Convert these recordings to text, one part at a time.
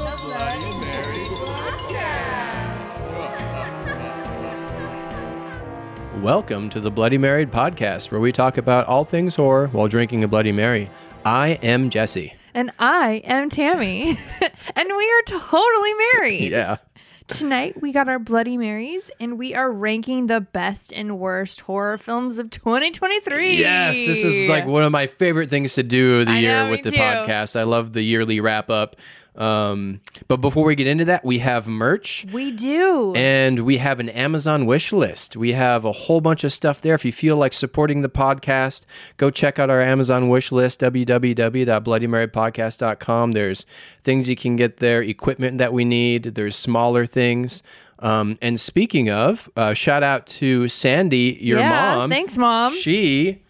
Bloody Mary Welcome to the Bloody Married Podcast, where we talk about all things horror while drinking a Bloody Mary. I am Jesse. And I am Tammy. And we are totally married. Yeah. Tonight, we got our Bloody Marys, and we are ranking the best and worst horror films of 2023. Yes, this is like one of my favorite things to do the year know, with the me too. podcast. I love the yearly wrap up. But before we get into that, we have merch. We do. And we have an Amazon wish list. We have a whole bunch of stuff there. If you feel like supporting the podcast, go check out our Amazon wish list, www.bloodymarypodcast.com. There's things you can get there, equipment that we need. There's smaller things. And speaking of, shout out to Sandy, your mom. Thanks, Mom. She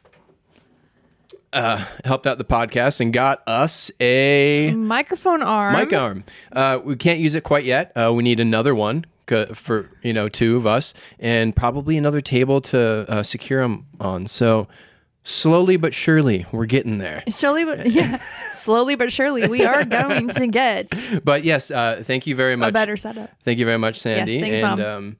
helped out the podcast and got us a Microphone arm. mic arm. We can't use it quite yet. We need another one for two of us, and probably another table to secure them on. So slowly but surely, we're getting there. Slowly but surely, we are going to get But yes, thank you very much. a better setup. Thank you very much, Sandy. Yes, thanks, and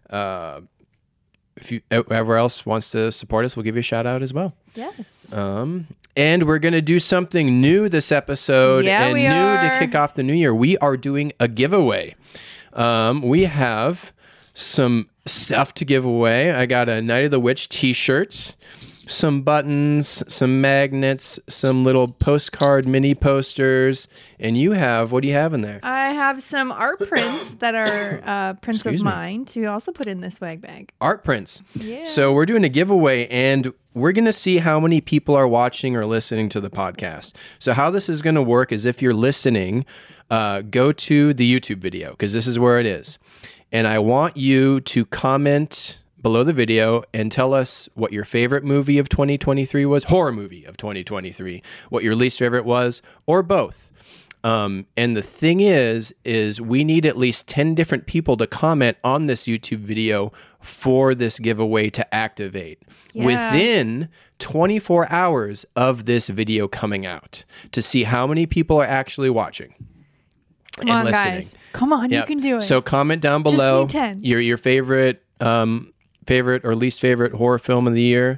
if whoever else wants to support us, we'll give you a shout out as well. Yes. And we're going to do something new this episode. Yeah, and we new are. to kick off the new year. We are doing a giveaway. We have some stuff to give away. I got a Night of the Witch t-shirt, some buttons, some magnets, some little postcard mini posters. And you have, what do you have in there? I have some art prints that are prints Excuse of me. mine to also put in this swag bag. Art prints. Yeah. So we're doing a giveaway, and we're going to see how many people are watching or listening to the podcast. So how this is going to work is if you're listening, go to the YouTube video, because this is where it is. And I want you to comment below the video and tell us what your favorite movie of 2023 was, horror movie of 2023, what your least favorite was, or both. And the thing is we need at least 10 different people to comment on this YouTube video for this giveaway to activate within 24 hours of this video coming out, to see how many people are actually watching. Come on, guys. Come on, Yep. you can do it. So comment down below need 10. your favorite or least favorite horror film of the year.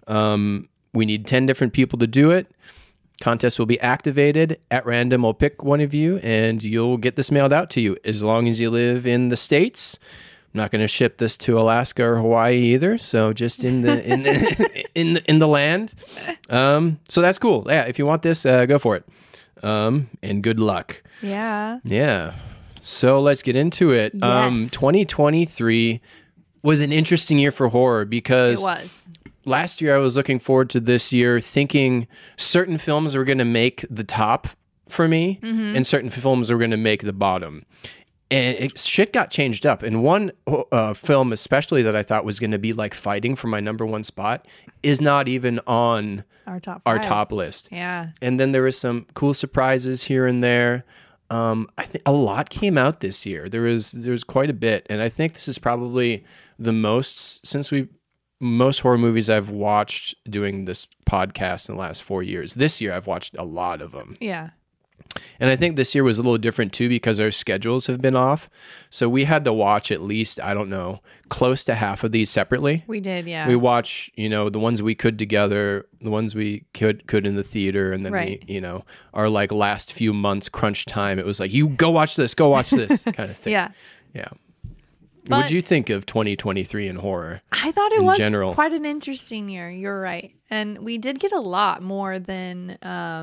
We need 10 different people to do it. Contest will be activated at random. We'll pick one of you, and you'll get this mailed out to you as long as you live in the States. I'm not going to ship this to Alaska or Hawaii either. So just in the in the land. So that's cool. Yeah, if you want this, go for it. And good luck. Yeah. Yeah. So let's get into it. Yes. 2023 was an interesting year for horror because It was. last year I was looking forward to this year thinking certain films were going to make the top for me and certain films were going to make the bottom. And shit got changed up. And one film especially that I thought was going to be like fighting for my number one spot is not even on Our top our five. top list. Yeah. And then there was some cool surprises here and there. I think a lot came out this year. There was quite a bit, and I think this is probably the most most horror movies I've watched doing this podcast in the last 4 years. This year I've watched a lot of them. Yeah. And I think this year was a little different too because our schedules have been off. So we had to watch at least, I don't know, close to half of these separately. We did, yeah. We watch, the ones we could together, the ones we could in the theater, and then Right. we, our like last few months crunch time. It was like, you go watch this kind of thing. Yeah. Yeah. But- What'd you think of 2023 in horror? I thought it in was general? quite an interesting year. You're right. And we did get a lot more than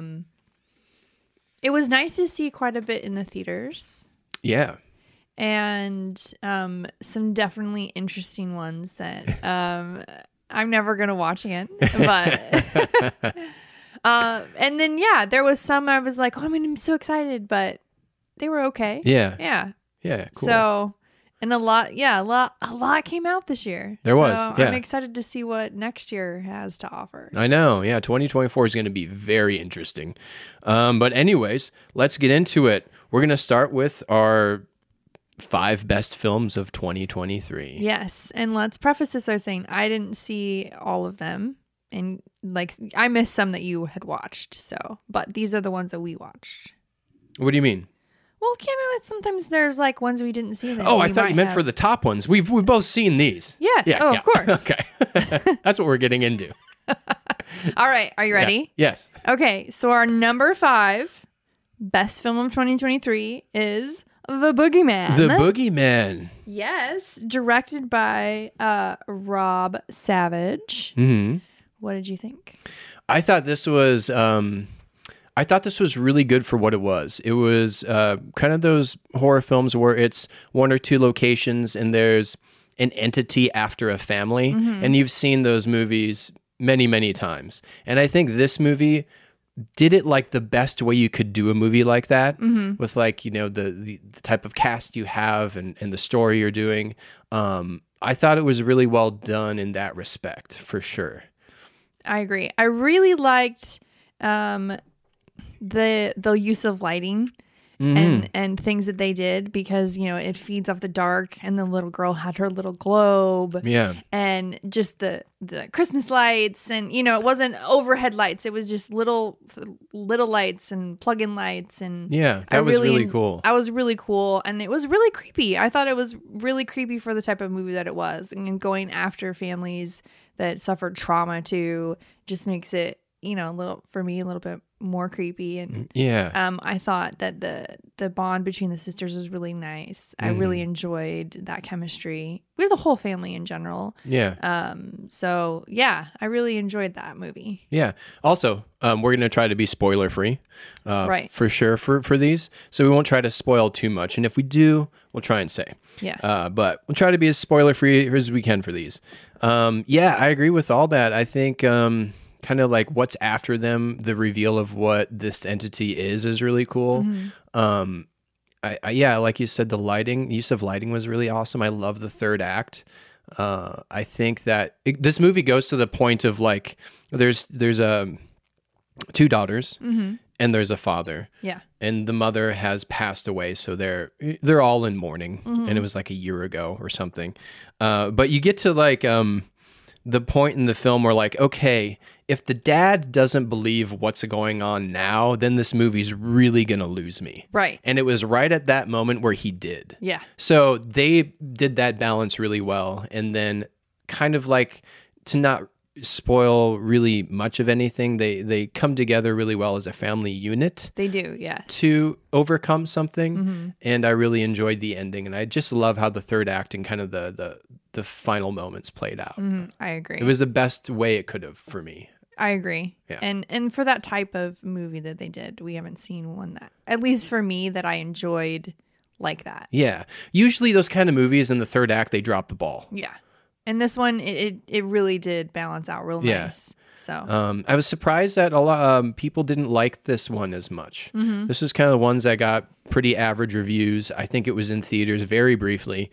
it was nice to see quite a bit in the theaters. Yeah. And some definitely interesting ones that I'm never gonna watch again. But and then there was some I was like, I'm so excited, but they were okay. Yeah. Yeah. Yeah. Cool. So and a lot came out this year. There was, So yeah. I'm excited to see what next year has to offer. I know. Yeah. 2024 is going to be very interesting. But anyways, let's get into it. We're going to start with our 5 best films of 2023. Yes. And let's preface this by saying I didn't see all of them. And like I missed some that you had watched. So, but these are the ones that we watched. What do you mean? Well, sometimes there's like ones we didn't see. That Oh, I we thought might you meant have. for the top ones. We've both seen these. Yes. Yeah. Oh, yeah. of course. Okay. That's what we're getting into. All right. Are you Yeah. ready? Yes. Okay. So our number 5 best film of 2023 is The Boogeyman. The Boogeyman. Yes, directed by Rob Savage. Hmm. What did you think? I thought this was really good for what it was. It was kind of those horror films where it's one or two locations and there's an entity after a family. And you've seen those movies many, many times. And I think this movie did it like the best way you could do a movie like that, with like, the type of cast you have and the story you're doing. I thought it was really well done in that respect, for sure. I agree. I really liked the use of lighting and things that they did, because it feeds off the dark, and the little girl had her little globe. Yeah. And just the Christmas lights, and it wasn't overhead lights, it was just little lights and plug-in lights, and Yeah, that was really cool. I was really cool, and it was really creepy. I thought it was really creepy for the type of movie that it was, and going after families that suffered trauma too just makes it a little bit more creepy. And Yeah. I thought that the bond between the sisters was really nice. I really enjoyed that chemistry. We're the whole family in general. Yeah. So yeah, I really enjoyed that movie. Yeah. Also, we're going to try to be spoiler free, Right. for sure for these. So we won't try to spoil too much. And if we do, we'll try and say. Yeah. But we'll try to be as spoiler free as we can for these. Yeah, I agree with all that. I think kind of like what's after them, the reveal of what this entity is really cool. Yeah, like you said, the use of lighting was really awesome. I love the third act. I think that this movie goes to the point of like, there's two daughters and there's a father. Yeah. And the mother has passed away, so they're all in mourning, and it was like a year ago or something. But you get to like the point in the film where like, okay, if the dad doesn't believe what's going on now, then this movie's really gonna lose me. Right. And it was right at that moment where he did. Yeah. So they did that balance really well, and then kind of like, to not spoil really much of anything, they come together really well as a family unit They do, yes. to overcome something. And I really enjoyed the ending, and I just love how the third act and kind of the final moments played out. I agree. It was the best way it could have for me. I agree. Yeah. And for that type of movie that they did, we haven't seen one that, at least for me, that I enjoyed like that. Yeah, usually those kind of movies in the third act, they drop the ball. Yeah. And this one, it really did balance out real Yeah. nice. So I was surprised that a lot people didn't like this one as much. This is kind of the ones that got pretty average reviews. I think it was in theaters very briefly.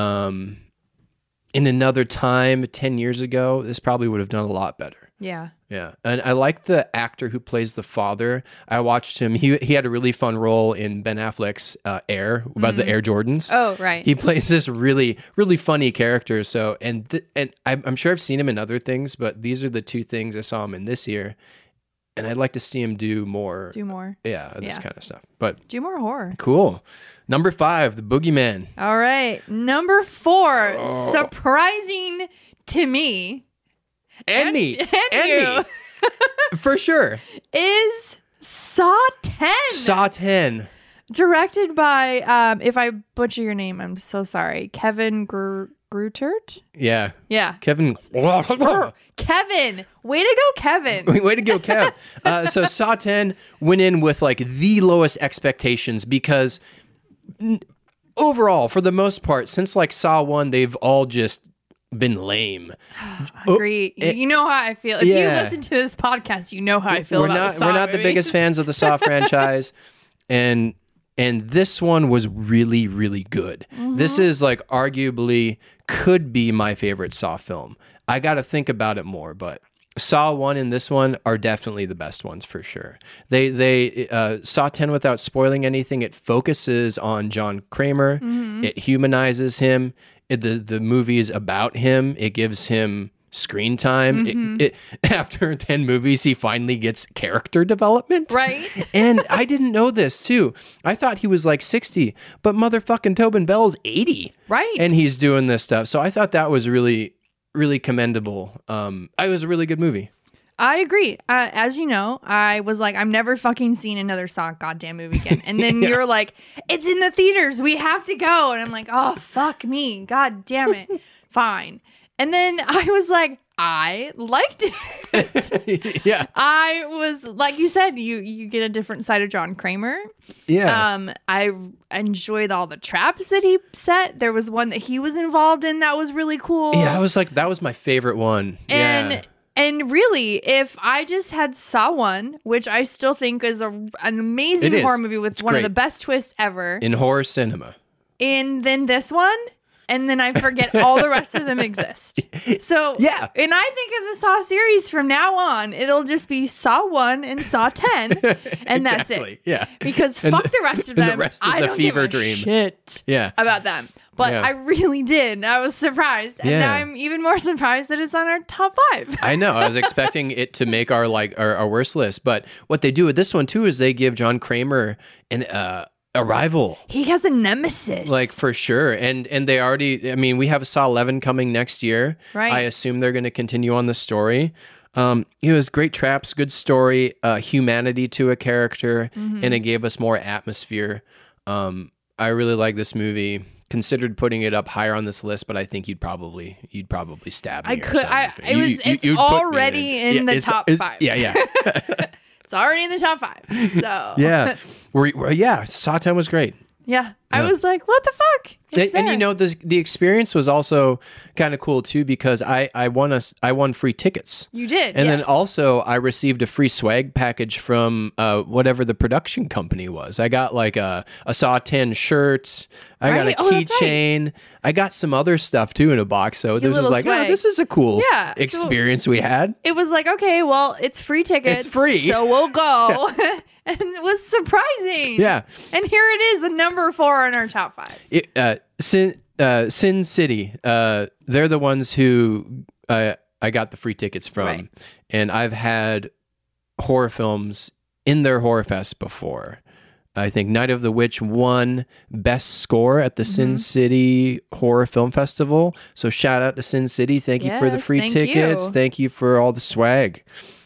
In another time, 10 years ago, this probably would have done a lot better. yeah. Yeah, and I like the actor who plays the father. I watched him. He had a really fun role in Ben Affleck's Air, about the Air Jordans. Oh, right. He plays this really, really funny character. So, and I'm sure I've seen him in other things, but these are the two things I saw him in this year, and I'd like to see him do more. Do more. Yeah, this Yeah. kind of stuff. But Do more horror. cool. Number 5, The Boogeyman. All right. Number 4, surprising to me. And me. and And you. me. For sure. Is Saw 10. Saw 10. Directed by, if I butcher your name, I'm so sorry. Kevin Greutert? Yeah. Yeah. Kevin. Kevin. Way to go, Kevin. Way to go, Kev. So Saw 10 went in with like the lowest expectations because overall, for the most part, since like Saw 1, they've all just been lame. Agree. You know how I feel. If Yeah. you listen to this podcast, you know how I feel We're about not the Saw we're not the movies. biggest fans of the Saw franchise, and this one was really, really good. This is like arguably could be my favorite Saw film. I got to think about it more, but Saw 1 and this one are definitely the best ones for sure. They Saw 10, without spoiling anything, it focuses on John Kramer. It humanizes him. The movie is about him. It gives him screen time. Mm-hmm. After 10 movies, he finally gets character development. Right. And I didn't know this too. I thought he was like 60, but motherfucking Tobin Bell's 80. Right. And he's doing this stuff. So I thought that was really, really commendable. It was a really good movie. I agree. As you know, I was like, I'm never fucking seeing another Saw goddamn movie again. And then you're like, it's in the theaters. We have to go. And I'm like, oh, fuck me. God damn it. Fine. And then I was like, I liked it. Yeah. I was, like you said, you get a different side of John Kramer. Yeah. I enjoyed all the traps that he set. There was one that he was involved in that was really cool. Yeah, I was like, that was my favorite one. And really, if I just had Saw 1, which I still think is an amazing horror movie with one of the best twists ever. In horror cinema. And then this one, and then I forget all the rest of them exist. So, yeah. And I think of the Saw series from now on, it'll just be Saw 1 and Saw 10, and that's it. Yeah. Because fuck the rest of them. The rest is I a don't fever give a dream. Shit about them. But Yeah. I really did. I was surprised. And now I'm even more surprised that it's on our top 5. I know. I was expecting it to make our worst list. But what they do with this one, too, is they give John Kramer a rival. He has a nemesis. Like, for sure. And they already, I mean, we have Saw 11 coming next year. Right. I assume they're going to continue on the story. It was great traps, good story, humanity to a character, and it gave us more atmosphere. I really like this movie. Considered putting it up higher on this list, but I think you'd probably stab me. It's already in the top 5. Yeah. It's already in the top 5. So yeah. Saw 10 was great. Yeah. I was like, what the fuck? And you know, the experience was also kind of cool too, because I won free tickets. You did. And then also I received a free swag package from whatever the production company was. I got like a Saw 10 shirt. I got a keychain. Right. I got some other stuff too in a box. So this was like, swag. Oh, this is a cool experience we had. It was like, okay, well, it's free tickets. It's free. So we'll go. And it was surprising. Yeah. And here it is, a number 4 in our top 5. Sin City. They're the ones who I got the free tickets from. Right. And I've had horror films in their horror fest before. I think Night of the Witch won best score at the Sin City Horror Film Festival. So shout out to Sin City. Thank you for the free tickets. Thank you for all the swag.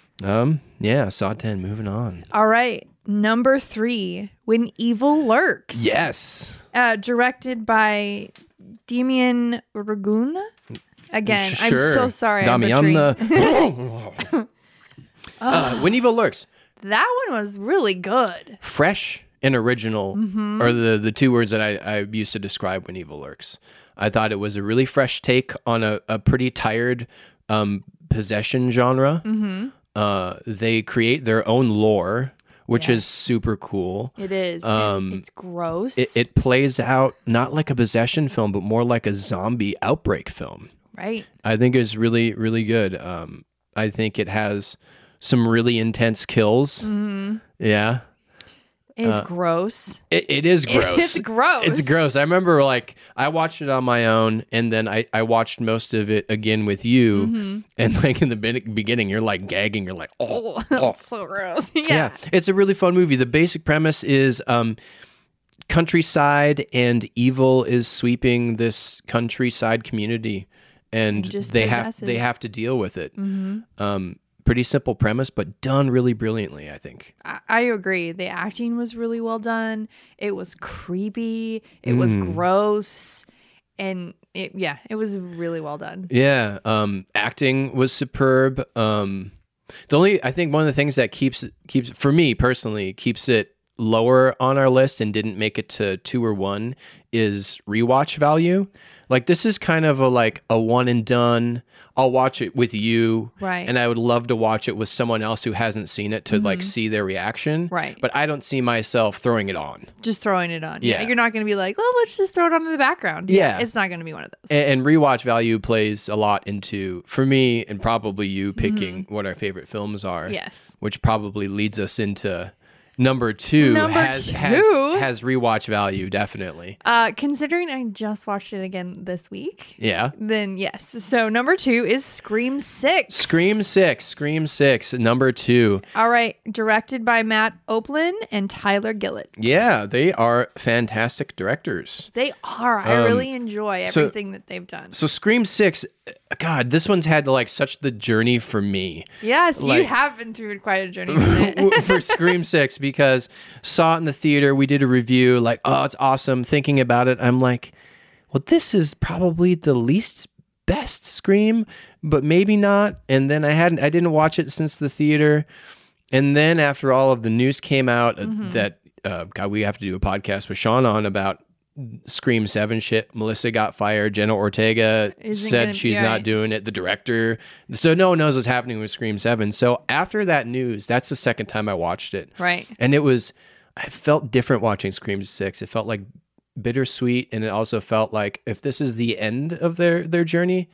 Saw 10, moving on. All right. Number 3, When Evil Lurks. Yes. Directed by Demian Ragun. Again, sure. I'm so sorry. When Evil Lurks. That one was really good. Fresh and original are the two words that I used to describe When Evil Lurks. I thought it was a really fresh take on a pretty tired possession genre. They create their own lore, which is super cool. It is. It's gross. It plays out not like a possession film, but more like a zombie outbreak film. Right. I think it's really, really good. I think it has some really intense kills. Yeah. It's gross. It is gross. It's gross. It's gross. I remember I watched it on my own, and then I watched most of it again with you. And like in the beginning, you're like gagging. You're like, oh. That's so gross. Yeah. It's a really fun movie. The basic premise is countryside, and evil is sweeping this countryside community, and they have to deal with it. Pretty simple premise, but done really brilliantly, I think. I agree. The acting was really well done. It was creepy. It was gross. And it was really well done. Yeah. Acting was superb. I think one of the things that keeps for me personally, keeps it lower on our list and didn't make it to 2 or 1 is rewatch value. Like, this is kind of a one and done. I'll watch it with you. Right. And I would love to watch it with someone else who hasn't seen it to see their reaction. Right. But I don't see myself throwing it on. Just throwing it on. Yeah. You're not going to be like, well, let's just throw it on in the background. Yeah. It's not going to be one of those. And rewatch value plays a lot into, for me and probably you, picking what our favorite films are. Yes. Which probably leads us into number two Number has two? has rewatch value, definitely. Considering I just watched it again this week, Yeah. then yes. So number 2 is Scream 6. Scream 6, number 2. All right, directed by Matt Oplin and Tyler Gillett. Yeah, they are fantastic directors. They are. I really enjoy everything that they've done. So Scream 6, God, this one's had like such the journey for me. Yes, you like- have been through quite a journey with it. For Scream 6, because saw it in the theater, we did a review, like, oh, it's awesome. Thinking about it, I'm like, well, this is probably the least best Scream, but maybe not. And then I didn't watch it since the theater. And then after all of the news came out that, God, we have to do a podcast with Sean on about Scream 7 shit. Melissa got fired. Jenna Ortega said she's not doing it. The director. So no one knows what's happening with Scream 7. So after that news, that's the second time I watched it. Right. And I felt different watching Scream 6. It felt like bittersweet. And it also felt like if this is the end of their journey,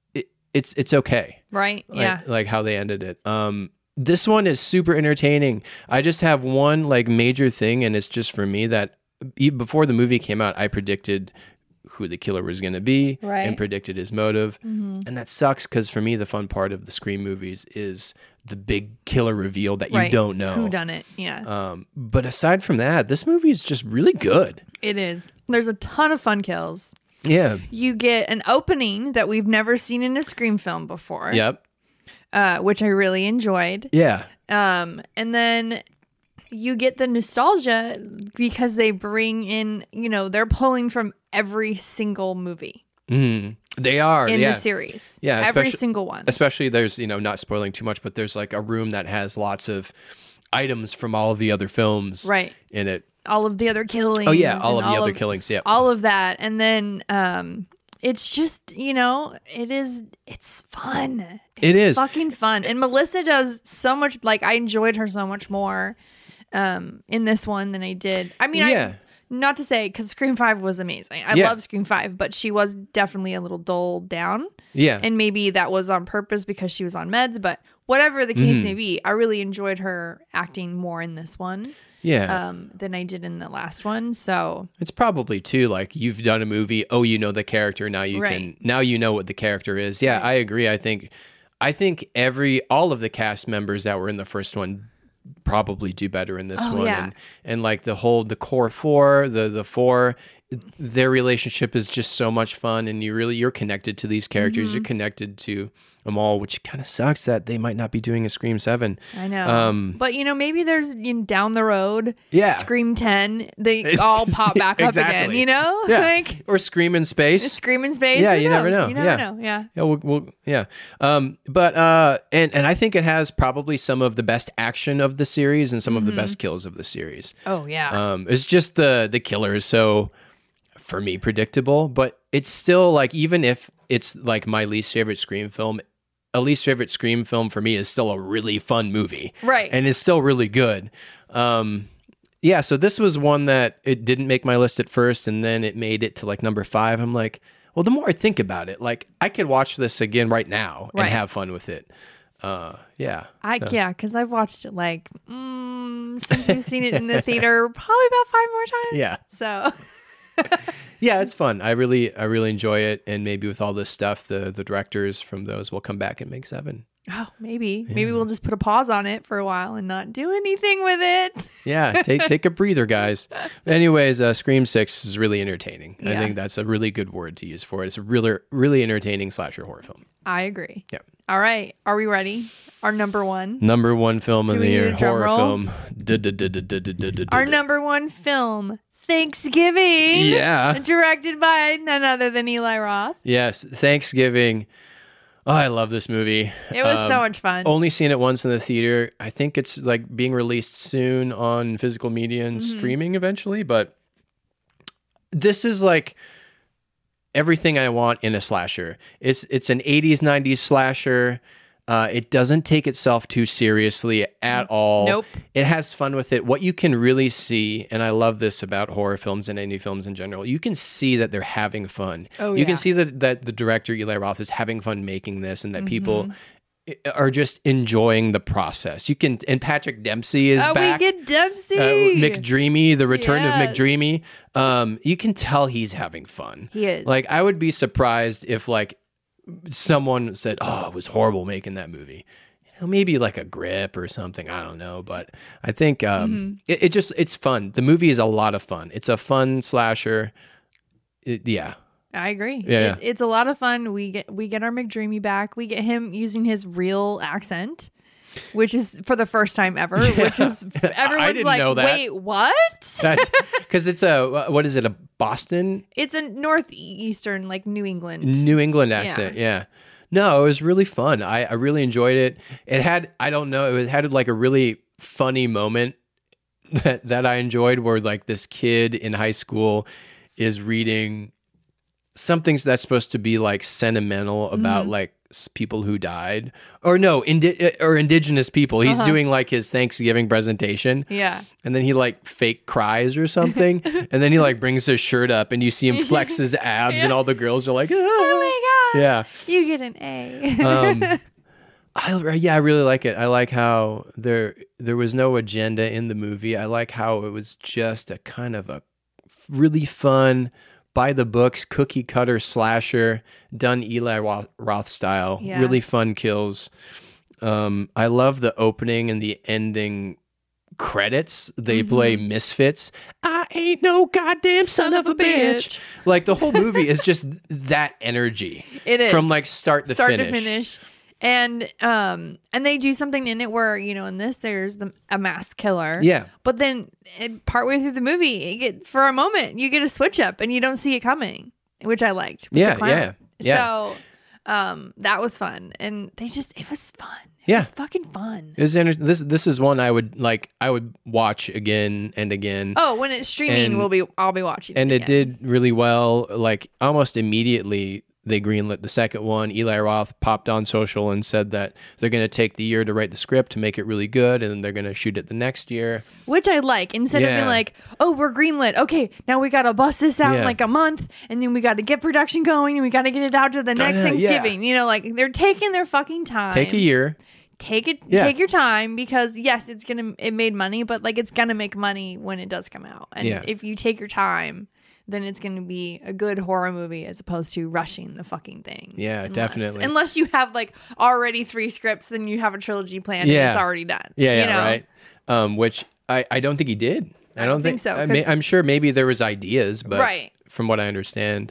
it's okay. Right. Yeah. Like how they ended it. This one is super entertaining. I just have one like major thing, and it's just for me that before the movie came out, I predicted who the killer was going to be and predicted his motive. And that sucks because for me, the fun part of the Scream movies is the big killer reveal that you don't know. Who done it. Yeah. But aside from that, this movie is just really good. It is. There's a ton of fun kills. Yeah. You get an opening that we've never seen in a Scream film before. Yep. Which I really enjoyed. Yeah. And then you get the nostalgia because they bring in, they're pulling from every single movie. They are in the series. Yeah, every single one. Especially there's, not spoiling too much, but there's like a room that has lots of items from all of the other films in it. All of the other killings. Oh yeah, all of the other killings. Yeah, all of that, and then it's just it's fun. It is fucking fun, and Melissa does so much. Like I enjoyed her so much more in this one than I did. I mean, not to say because Scream 5 was amazing. I love Scream 5, but she was definitely a little dulled down. Yeah, and maybe that was on purpose because she was on meds. But whatever the case may be, I really enjoyed her acting more in this one. Yeah. Than I did in the last one. So it's probably too like you've done a movie. Oh, you know the character now. Now you know what the character is. Yeah, I agree. I think all of the cast members that were in the first one probably do better in this one. Yeah. And like the core four, the four, their relationship is just so much fun, and you're connected to these characters. You're connected to them all, which kind of sucks that they might not be doing a Scream 7. I know. But maybe there's down the road, Scream 10, they all pop back up again, Yeah. Like or Scream in Space. Scream in Space. Yeah, Who you knows? never know. You never know. Yeah. Yeah, but I think it has probably some of the best action of the series and some of the best kills of the series. Oh yeah. It's just the killer is so, for me, predictable, but it's still like, even if it's like my least favorite Scream film, a least favorite Scream film for me is still a really fun movie. Right. And it's still really good. So this was one that it didn't make my list at first, and then it made it to like number 5. I'm like, well, the more I think about it, like I could watch this again right now and have fun with it. Because I've watched it like since we've seen it in the theater probably about 5 more times. Yeah. So yeah, it's fun. I really enjoy it, and maybe with all this stuff, the directors from those will come back and make 7. Oh, maybe we'll just put a pause on it for a while and not do anything with it. Yeah, take a breather, guys. Anyways, Scream 6 is really entertaining. I think that's a really good word to use for it. It's a really entertaining slasher horror film. I agree. Yeah. All right, are we ready? Our number one film of the year, horror film. Our number one film, Thanksgiving. Yeah. Directed by none other than Eli Roth. Yes, Thanksgiving. Oh, I love this movie. It was so much fun. Only seen it once in the theater. I think it's like being released soon on physical media and streaming eventually, but this is like everything I want in a slasher. It's an 80s, 90s slasher. It doesn't take itself too seriously at all. Nope. It has fun with it. What you can really see, and I love this about horror films and indie films in general, you can see that they're having fun. Oh, you can see that the director, Eli Roth, is having fun making this, and that people are just enjoying the process. You can, and Patrick Dempsey is back. We get Dempsey. McDreamy, the return of Yes. McDreamy. You can tell he's having fun. He is. Like, I would be surprised if like someone said, "Oh, it was horrible making that movie." Maybe like a Grip or something. I don't know, but I think it's fun. The movie is a lot of fun. It's a fun slasher. Yeah. I agree. Yeah. It's a lot of fun. We get our McDreamy back. We get him using his real accent, which is for the first time ever. Which is everyone's didn't like, know that. wait, what? That's because it's what is it? A Boston, It's a northeastern, like New England. New England accent. Yeah. No, it was really fun. I really enjoyed it. It had, I don't know, it had like a really funny moment that I enjoyed where like this kid in high school is reading something that's supposed to be like sentimental about like people who died, or no, or indigenous people. He's doing like his Thanksgiving presentation. Yeah. And then he like fake cries or something. And then he like brings his shirt up and you see him flex his abs and all the girls are like, "Ah." Oh my God. Yeah. You get an A. I really like it. I like how there was no agenda in the movie. I like how it was just a kind of a really fun, by the books, cookie cutter slasher done Eli Roth style. Yeah. Really fun kills. I love the opening and the ending credits. They play Misfits. I ain't no goddamn son of a bitch. Like the whole movie is just that energy. It is. From like start to finish. And they do something in it where, you know, in this there's a mass killer. Yeah. But then partway through the movie, for a moment you get a switch up and you don't see it coming, which I liked. with the clown. Yeah. So that was fun, and it was fun. It Yeah. was fucking fun. This is one I would watch again and again. Oh, when it's streaming, And- I'll be watching. And it again. did really well. Like almost immediately, they greenlit the second one. Eli Roth popped on social and said that they're going to take the year to write the script to make it really good, and then they're going to shoot it the next year. Which I like. Instead of being Yeah. like, oh, we're greenlit. Okay, now we got to bust this out in Yeah. like a month, and then we got to get production going, and we got to get it out to the next yeah. Thanksgiving. You know, like they're taking their fucking time. Take a year. Take it. Yeah. Take your time, because yes, it made money, but like it's gonna make money when it does come out. And Yeah. if you take your time, then it's gonna be a good horror movie as opposed to rushing the fucking thing. Yeah, definitely. Unless you have like already 3 scripts, then you have a trilogy planned Yeah. and it's already done. Yeah, you know? right. Which I don't think he did. I don't think so, 'cause- I'm sure maybe there was ideas, but Right. from what I understand.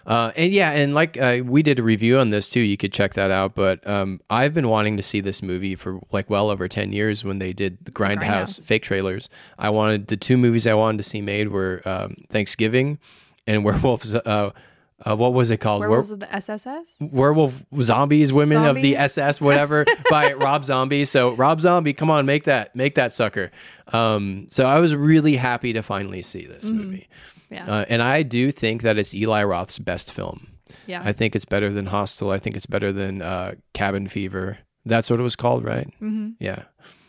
And like we did a review on this too. You could check that out. But I've been wanting to see this movie for like well over 10 years when they did the Grindhouse fake trailers. The 2 movies I wanted to see made were Thanksgiving and Werewolves. What was it called? Werewolves of the SSS? Werewolf Zombies, Women of the Zombies? SS, whatever, by Rob Zombie. So Rob Zombie, come on, make that sucker. So I was really happy to finally see this movie. Yeah. And I do think that it's Eli Roth's best film. Yeah. I think it's better than Hostel. I think it's better than Cabin Fever. That's what it was called, right? Mm-hmm. Yeah.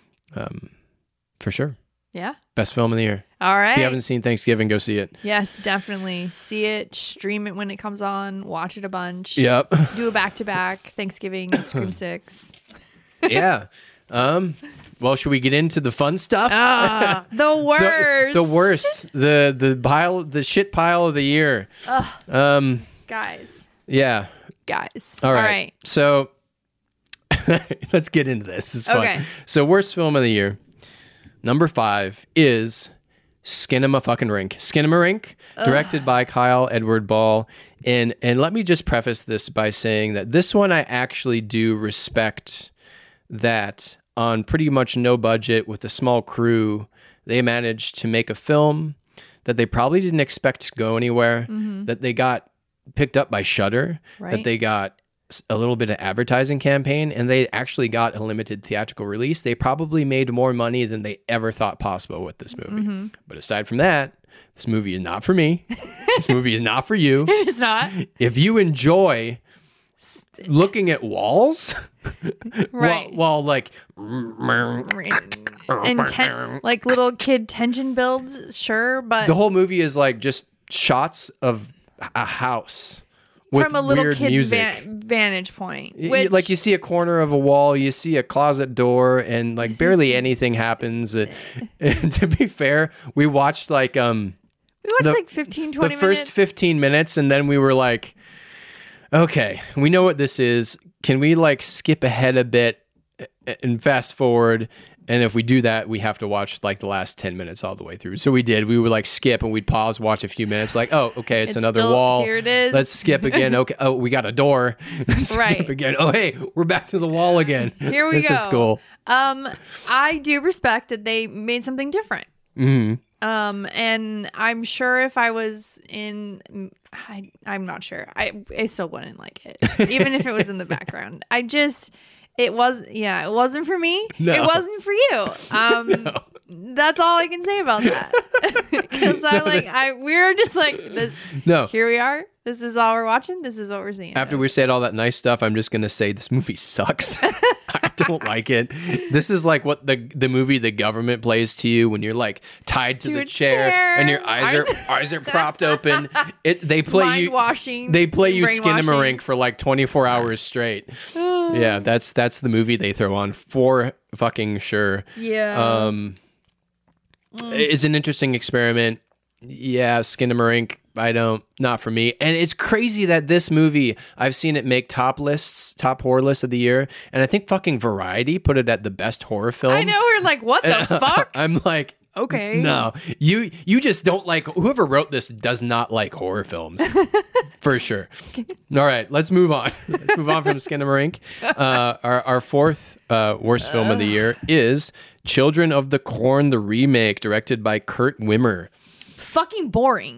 For sure. Yeah. Best film of the year. All right. If you haven't seen Thanksgiving, go see it. Yes, definitely. See it, stream it when it comes on, watch it a bunch. Yep. Do a back-to-back, Thanksgiving, Scream 6. Yeah. Well, should we get into the fun stuff? The worst. The worst. The shit pile of the year. Guys. Yeah. All right. So let's get into this. This is fun. Okay. So worst film of the year. Number 5 is Skinamarink. Skinamarink, directed by Kyle Edward Ball. And let me just preface this by saying that this one I actually do respect, that on pretty much no budget with a small crew, they managed to make a film that they probably didn't expect to go anywhere, that they got picked up by Shudder, that Right. they got a little bit of advertising campaign, and they actually got a limited theatrical release. They probably made more money than they ever thought possible with this movie. But aside from that, this movie is not for me. This movie is not for you. It's not. If you enjoy looking at walls, Right. while like Like little kid tension builds, sure, but the whole movie is like just shots of a house with from a little weird kid's music. vantage point. Like Which, you see a corner of a wall, you see a closet door, and like barely see- anything happens. And to be fair, we watched like we watched like 15, 20 the first minutes. 15 minutes, and then we were like, okay, we know what this is. Can we like skip ahead a bit and fast forward? And if we do that, we have to watch like the last 10 minutes all the way through. So we did. We would like skip and we'd pause, watch a few minutes. Like, oh, okay, it's another still- wall. Here it is. Let's skip again. Okay. Oh, we got a door. Skip Right. again. Oh, hey, we're back to the wall again. Here we this go. is cool. I do respect that they made something different. Hmm. And I'm sure if I was in, I'm not sure. I still wouldn't like it, even if it was in the background. It wasn't for me. No. It wasn't for you. That's all I can say about that. Because we're just like this. No. Here we are. This is all we're watching. This is what we're seeing. After we said all that nice stuff, I'm just gonna say this movie sucks. I don't like it. This is like what the movie The Government plays to you when you're like tied to the a chair and your eyes are propped open. They play you Mind-washing, They play you brainwashing. Skinamarink for like 24 hours straight. Yeah, that's the movie they throw on for fucking sure. Yeah. It's an interesting experiment. Yeah, Skinamarink, not for me. And it's crazy that this movie, I've seen it make top horror lists of the year, and I think fucking Variety put it at the best horror film. I know. We're like, what the fuck? I'm like, Okay. no, you just don't like, whoever wrote this does not like horror films. For sure. All right, let's move on. Let's move on from Skinamarink. Our fourth worst film of the year is Children of the Corn, the remake, directed by Kurt Wimmer. Fucking boring.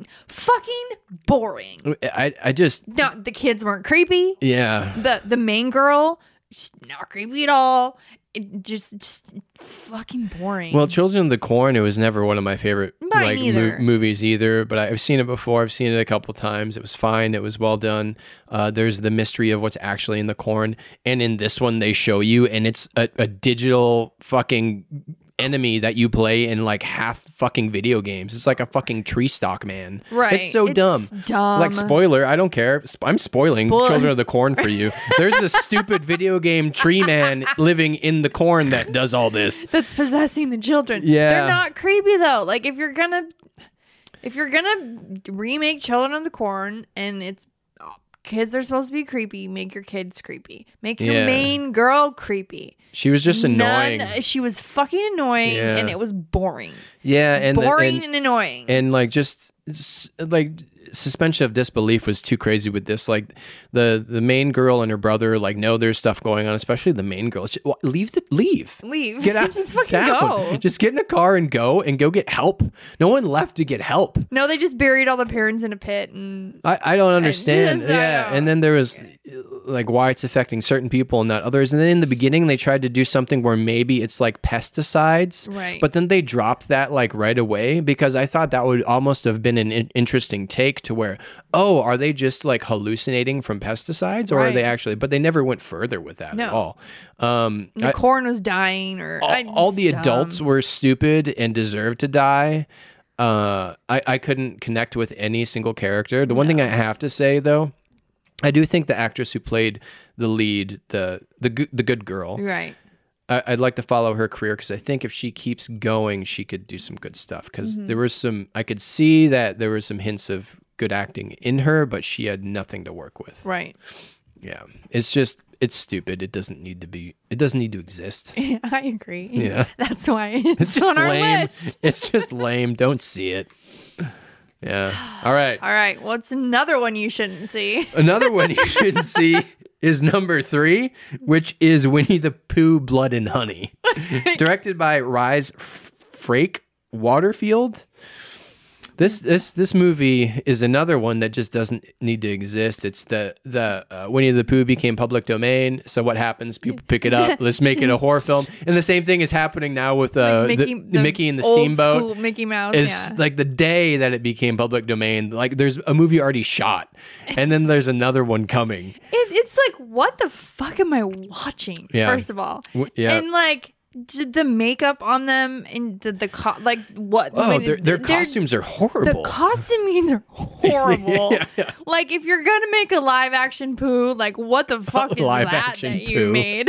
I just, No, the kids weren't creepy. yeah. The main girl, she's not creepy at all. It just fucking boring. Well, Children of the Corn, it was never one of my favorite Mine either. movies either, but I've seen it before. I've seen it a couple times. It was fine. It was well done. There's the mystery of what's actually in the corn. And in this one, they show you, and it's a digital fucking enemy that you play in like half fucking video games. It's like a fucking tree stalk man. Right. It's so dumb. dumb. Like, spoiler, I don't care. I'm spoiling Spoil- Children of the Corn for you. There's a stupid video game tree man living in the corn that does all this. That's possessing the children. Yeah. They're not creepy though. Like if you're gonna remake Children of the Corn and it's kids are supposed to be creepy, make your kids creepy. Make your Yeah. main girl creepy. She was just annoying. She was fucking annoying Yeah. and it was boring. Yeah, and Boring and annoying. and like just like suspension of disbelief was too crazy with this. Like the main girl and her brother like know there's stuff going on, especially the main girl. Leave. Leave. Get out. Just fucking town. go. Just get in a car and go get help. No one left to get help. No, they just buried all the parents in a pit and I don't understand. just- I Yeah, don't- and then there was like why it's affecting certain people and not others. And then in the beginning they tried to do something where maybe it's like pesticides, Right. But then they dropped that like right away because I thought that would almost have been an interesting take to where, oh, are they just like hallucinating from pesticides or are they Right. actually? But they never went further with that No. at all. the corn was dying or All the adults were stupid and deserved to die. I couldn't connect with any single character. The one thing I have to say though, I do think the actress who played the lead, the good girl, right. I'd like to follow her career because I think if she keeps going, she could do some good stuff. Because there was I could see that there were some hints of good acting in her, but she had nothing to work with. Right. Yeah, it's stupid. It doesn't need to exist. I agree. Yeah. That's why it's, It's just on our lame. list. It's just lame. Don't see it. Yeah. All right. All right. What's another one you shouldn't see? Another one you shouldn't see is number 3, which is Winnie the Pooh, Blood and Honey, directed by Rise Frake Waterfield. This movie is another one that just doesn't need to exist. It's the Winnie the Pooh became public domain. So what happens? People pick it up. Let's make it a horror film. And the same thing is happening now with the Mickey and the old Steamboat. school Mickey Mouse. Is like the day that it became public domain. Like there's a movie already shot, and then there's another one coming. It's like, what the fuck am I watching? Yeah. First of all, Yeah. and like the makeup on them and like what? Oh, their costumes are horrible. The costumings are horrible. Yeah. Like if you're gonna make a live action Pooh, like what the fuck is Live that action you Pooh. made?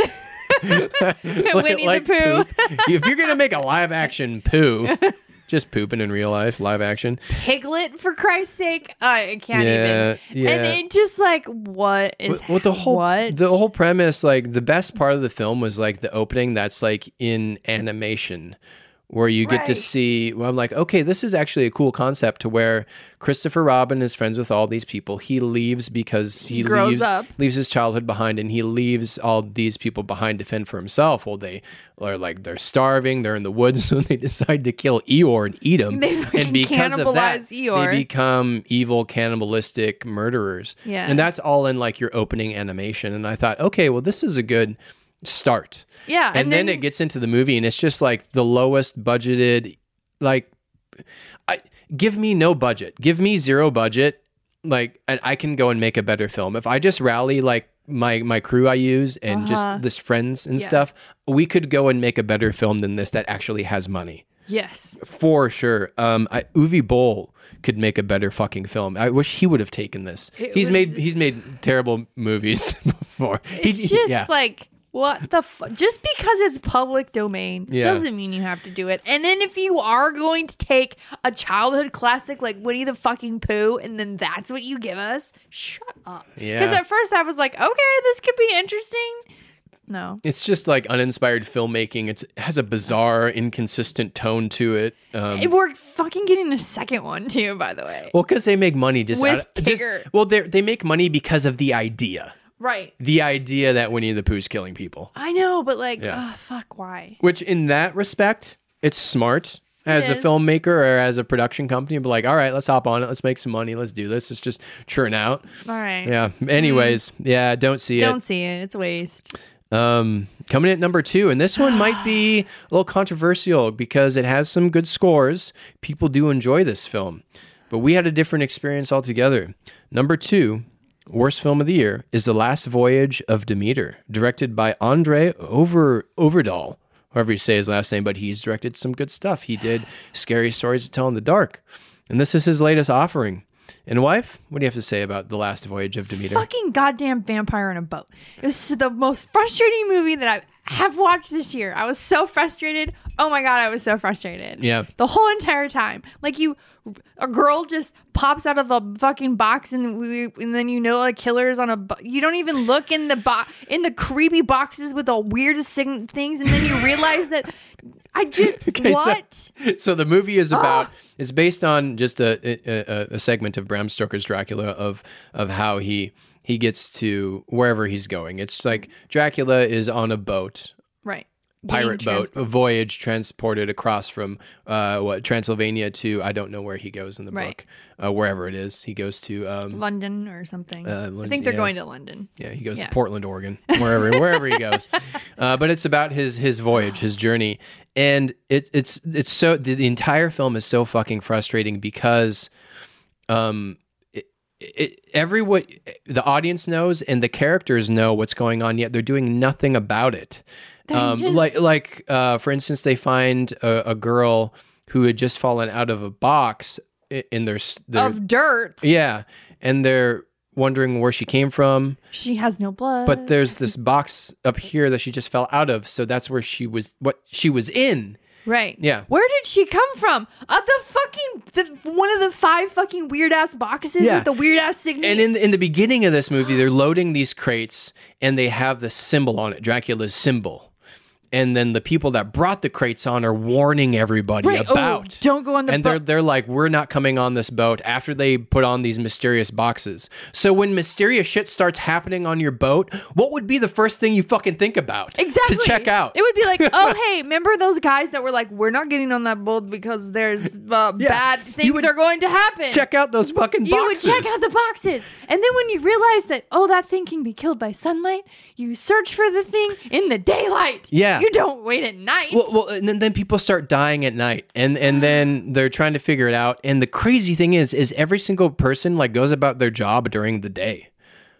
Winnie the Pooh. If you're gonna make a live action Pooh, just pooping in real life, live action. Piglet, for Christ's sake. I can't even. Yeah. And it just like, what is Well, the what? whole premise, like the best part of the film was like the opening that's like in animation, where you get to Right. see. Well, I'm like, okay, this is actually a cool concept to where Christopher Robin is friends with all these people. He leaves because he grows leaves, up. leaves his childhood behind, and he leaves all these people behind to fend for himself. Well, they are like they're starving, they're in the woods, so they decide to kill Eeyore and eat him. They fucking and because of that, cannibalize Eeyore. they become evil, cannibalistic murderers. Yeah. And that's all in like your opening animation. And I thought, okay, well, this is a good start. Yeah, And then it gets into the movie, and it's just like the lowest budgeted, like, give me no budget, give me zero budget, like, and I can go and make a better film. If I just rally like my crew I use and just this friends and stuff, we could go and make a better film than this that actually has money. Yes. For sure. Uwe Boll could make a better fucking film. I wish he would have taken this. He's made terrible movies before. It's just like, what the just because it's public domain Yeah. doesn't mean you have to do it. And then if you are going to take a childhood classic like Winnie the fucking Pooh and then that's what you give us, shut up. Yeah. Because at first I was like, okay, this could be interesting. No. It's just like uninspired filmmaking. It has a bizarre, inconsistent tone to it. We're fucking getting a second one too, by the way. Well, because they make money just With just- Tigger. well, they make money because of the idea. Right. The idea that Winnie the Pooh's killing people. I know, but like, Yeah. fuck, why? Which, in that respect, it's smart as a is. filmmaker or as a production company. But like, all right, let's hop on it. Let's make some money. Let's do this. Let's just churn out. All right. Yeah. Anyways, yeah, don't see Don't it. see it. It's a waste. Coming at number 2, and this one might be a little controversial because it has some good scores. People do enjoy this film, but we had a different experience altogether. Number 2, worst film of the year, is The Last Voyage of Demeter, directed by Andre Overdahl, however you say his last name, but he's directed some good stuff. He did Scary Stories to Tell in the Dark, and this is his latest offering. And wife, what do you have to say about The Last Voyage of Demeter? Fucking goddamn vampire in a boat. This is the most frustrating movie that I have watched this year. I was so frustrated. Oh my God, I was so frustrated. Yeah. The whole entire time. Like a girl just pops out of a fucking box and then you know a killer is on you don't even look in the creepy boxes with the weirdest things and then you realize that Okay, what? So the movie is is based on just a segment of Bram Stoker's Dracula of how he gets to wherever he's going. It's like Dracula is on a boat, Right. pirate Getting boat, a voyage transported across from Transylvania to I don't know where he goes in the Right. book, wherever it is. He goes to London or something. I London, think they're yeah. going to London. Yeah, he goes Yeah. to Portland, Oregon, wherever he goes. But it's about his voyage, his journey, and it's so the entire film is so fucking frustrating because, everyone, the audience knows and the characters know what's going on, yet they're doing nothing about it. For instance, they find a girl who had just fallen out of a box in their Of dirt. yeah, and they're wondering where she came from. She has no blood. But there's this box up here that she just fell out of, so that's where she was in. Right. Yeah. Where did she come from? One of the 5 fucking weird ass boxes Yeah. with the weird ass signature. And in the beginning of this movie, they're loading these crates and they have the symbol on it, Dracula's symbol. And then the people that brought the crates on are warning everybody Right. about. Don't go on the and boat. they're like, we're not coming on this boat after they put on these mysterious boxes. So when mysterious shit starts happening on your boat, what would be the first thing you fucking think about? Exactly. To check out. It would be like, oh, hey, remember those guys that were like, we're not getting on that boat because there's bad things would are going to happen. Check out those fucking boxes. You would check out the boxes. And then when you realize that, that thing can be killed by sunlight, you search for the thing in the daylight. Yeah. You don't wait at night. Well, and then people start dying at night, and then they're trying to figure it out. And the crazy thing is every single person like goes about their job during the day.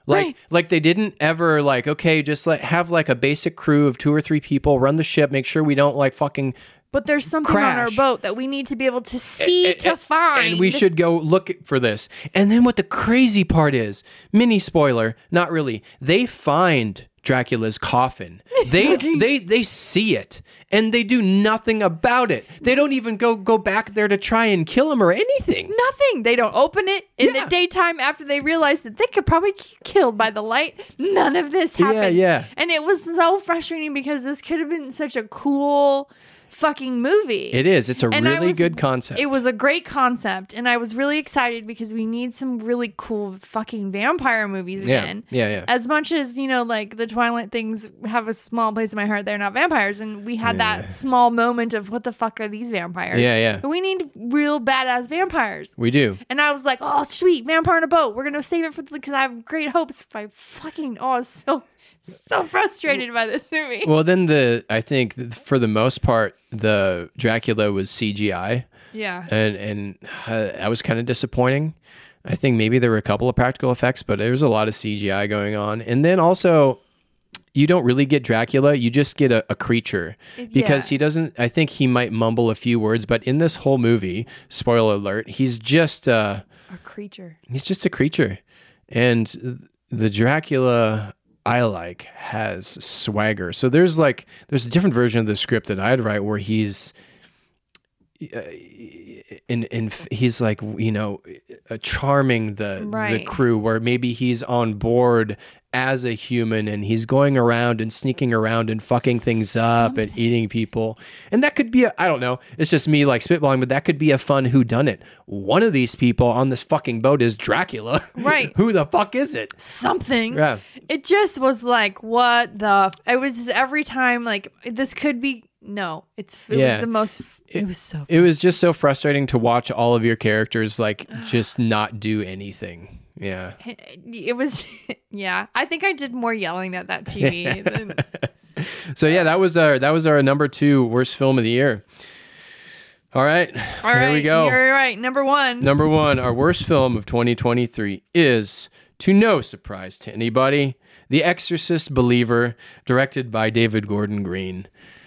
Right. Like they didn't ever like, okay, just have like a basic crew of 2 or 3 people, run the ship, make sure we don't like fucking But there's something on our crash. boat that we need to be able to see to find. And we should go look for this. And then what the crazy part is, mini spoiler, not really. They find Dracula's coffin. They see it and they do nothing about it. They don't even go back there to try and kill him or anything. Nothing. They don't open it in the daytime after they realize that they could probably get killed by the light. None of this happens. Yeah. And it was so frustrating because this could have been such a cool fucking movie. It is. It's a And I really was- good concept. It was a great concept, and I was really excited because we need some really cool fucking vampire movies again. Yeah. As much as, like the Twilight things have a small place in my heart, they're not vampires, and we had that small moment of what the fuck are these vampires? Yeah. But we need real badass vampires. We do. And I was like, oh, sweet, vampire on a boat. We're gonna save it for because I have great hopes. I was so frustrated by this movie. Well, then I think for the most part, the Dracula was CGI. Yeah. And that was kind of disappointing. I think maybe there were a couple of practical effects, but there was a lot of CGI going on. And then also, you don't really get Dracula. You just get a creature because he doesn't, I think he might mumble a few words, but in this whole movie, spoiler alert, he's just A creature. he's just a creature. And the Dracula I like has swagger. So there's a different version of the script that I'd write where he's he's like, charming the crew, where maybe he's on board as a human and he's going around and sneaking around and fucking things up and eating people. And that could be I don't know. It's just me like spitballing, but that could be a fun whodunit. One of these people on this fucking boat is Dracula. Right. Who the fuck is it? Something. Yeah. It just was like, what the? It was just every time like this could be. No, it was the most. It was so. It was just so frustrating to watch all of your characters like just not do anything. Yeah. It was. Yeah, I think I did more yelling at that TV than. So yeah, that was our number 2 worst film of the year. All right. Here we go. You're right. Number 1. Number 1, our worst film of 2023 is, to no surprise to anybody, The Exorcist Believer, directed by David Gordon Green.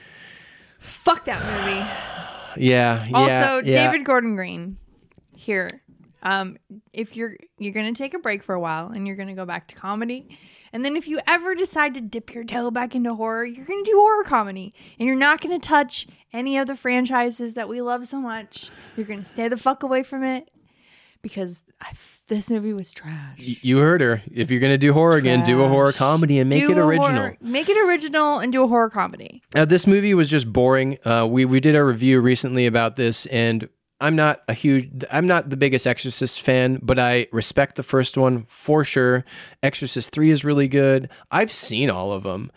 Fuck that movie. Yeah. Also, David Gordon Green. Here, if you're gonna take a break for a while and you're gonna go back to comedy, and then if you ever decide to dip your toe back into horror, you're gonna do horror comedy, and you're not gonna touch any of the franchises that we love so much. You're gonna stay the fuck away from it because this movie was trash. You heard her. If you're going to do horror again, do a horror comedy and make it original. Make it original and do a horror comedy. This movie was just boring. We did a review recently about this, and I'm not the biggest Exorcist fan, but I respect the first one for sure. Exorcist 3 is really good. I've seen all of them.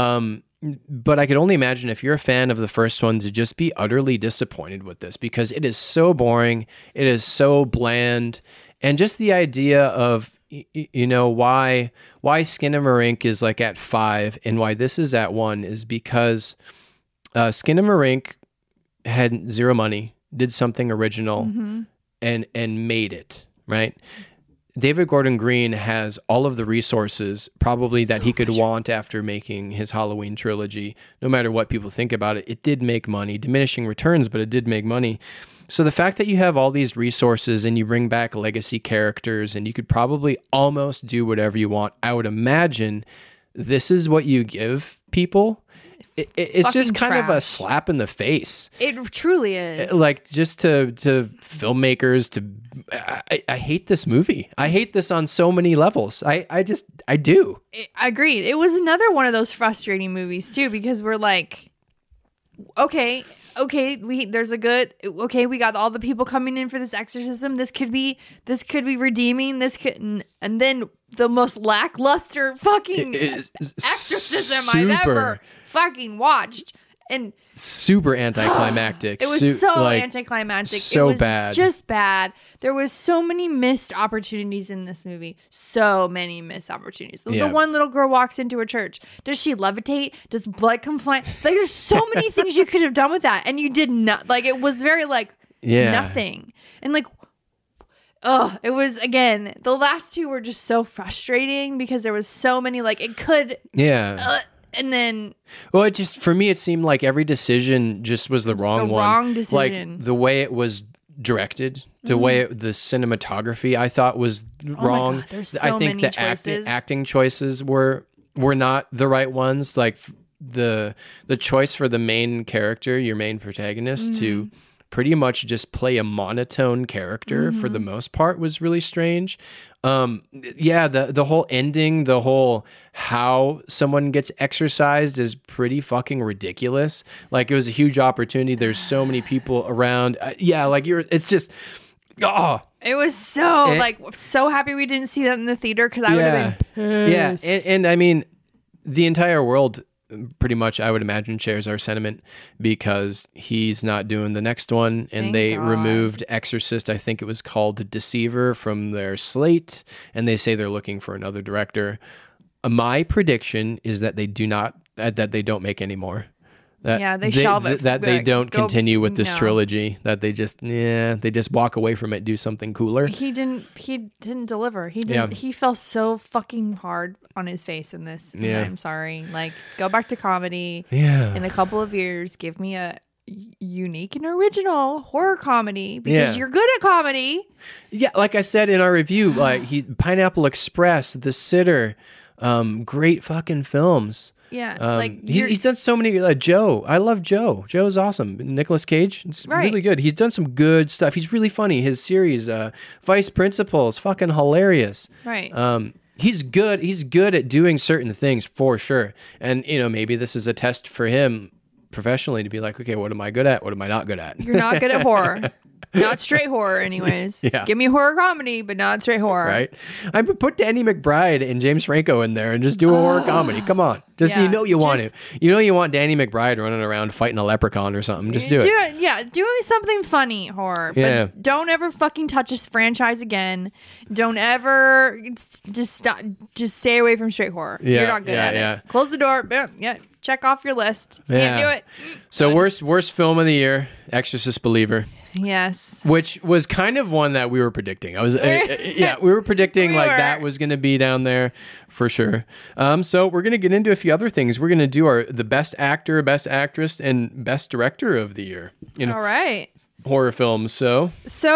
But I could only imagine if you're a fan of the first one to just be utterly disappointed with this because it is so boring. It is so bland. And just the idea of, why Skinamarink is like at 5 and why this is at 1 is because Skinamarink had zero money, did something original and made it, right? David Gordon Green has all of the resources probably that he could want after making his Halloween trilogy. No matter what people think about it, it did make money, diminishing returns, but it did make money. So the fact that you have all these resources and you bring back legacy characters and you could probably almost do whatever you want, I would imagine this is what you give people. It's just kind of a slap in the face. It truly is. Like just to filmmakers, I hate this movie. I hate this on so many levels. I do. I agreed. It was another one of those frustrating movies too, because we're like, okay, we got all the people coming in for this exorcism. This could be redeeming. And then the most lackluster fucking exorcism I've ever fucking watched. And super anticlimactic. It was so anticlimactic. So it was bad. Just bad. There was so many missed opportunities in this movie. So many missed opportunities. The one little girl walks into a church. Does she levitate? Does blood come flying? Like there's so many things you could have done with that, and you did not. Like it was very nothing. And like it was, again, the last two were just so frustrating because there was so many, like, it could, and then Well, it just, for me, it seemed like every decision just was the wrong one. wrong decision. Like the way it was directed, the way the cinematography I thought was wrong. my God, there's I so think many the choices. acting choices were not the right ones. Like the choice for the main character, your main protagonist, to pretty much just play a monotone character for the most part was really strange. The whole ending, the whole how someone gets exercised is pretty fucking ridiculous. Like, it was a huge opportunity. There's so many people around. It's just, it was so happy we didn't see that in the theater because I would have been pissed. And I mean, the entire world pretty much, I would imagine, shares our sentiment because he's not doing the next one, and Thank they God. removed Exorcist, I think it was called Deceiver, from their slate, and they say they're looking for another director. My prediction is that they don't make any more. They shelve it. That they don't continue with this no. trilogy. That they just walk away from it, do something cooler. He didn't deliver. He fell so fucking hard on his face in this. And Yeah. I'm sorry. Like, go back to comedy. Yeah. In a couple of years, give me a unique and original horror comedy because you're good at comedy. Yeah, like I said in our review, like Pineapple Express, The Sitter, great fucking films. Yeah, he's done so many. Joe, I love Joe. Joe's awesome. Nicolas Cage, it's really good. He's done some good stuff. He's really funny. His series, Vice Principals, fucking hilarious. Right. He's good. He's good at doing certain things for sure. And maybe this is a test for him professionally to be like, okay, what am I good at? What am I not good at? You're not good at horror. Not straight horror, anyways. Yeah. Give me horror comedy, but not straight horror. Right? I would put Danny McBride and James Franco in there and just do a horror comedy. Come on. Just Yeah, you want to. You want Danny McBride running around fighting a leprechaun or something. Just do it. Yeah, doing something funny horror. Yeah. But don't ever fucking touch this franchise again. Don't ever just stop. Just stay away from straight horror. Yeah, You're not good at yeah. it. Close the door. Yeah. Check off your list. Can't do it. So worst film of the year, Exorcist Believer. Yes. Which was kind of one that we were predicting. We were predicting that was going to be down there for sure. So we're going to get into a few other things. We're going to do the best actor, best actress, and best director of the year in All right. horror films. So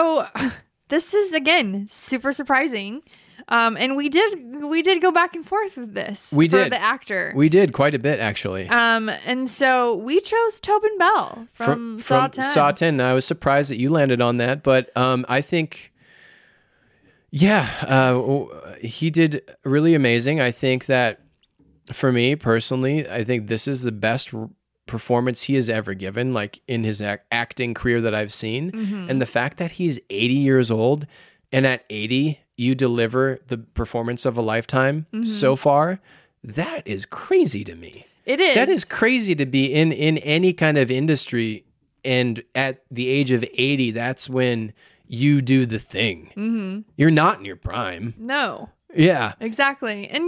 this is, again, super surprising. And we did go back and forth with this for the actor. We did quite a bit, actually. And so we chose Tobin Bell from Saw 10. Saw 10. I was surprised that you landed on that, but I think, he did really amazing. I think that for me personally, I think this is the best performance he has ever given, like in his acting career that I've seen. Mm-hmm. And the fact that he's 80 years old, and at 80 you deliver the performance of a lifetime so far, that is crazy to me. It is. That is crazy to be in any kind of industry, and at the age of 80, that's when you do the thing. Mm-hmm. You're not in your prime. No. Yeah. Exactly. And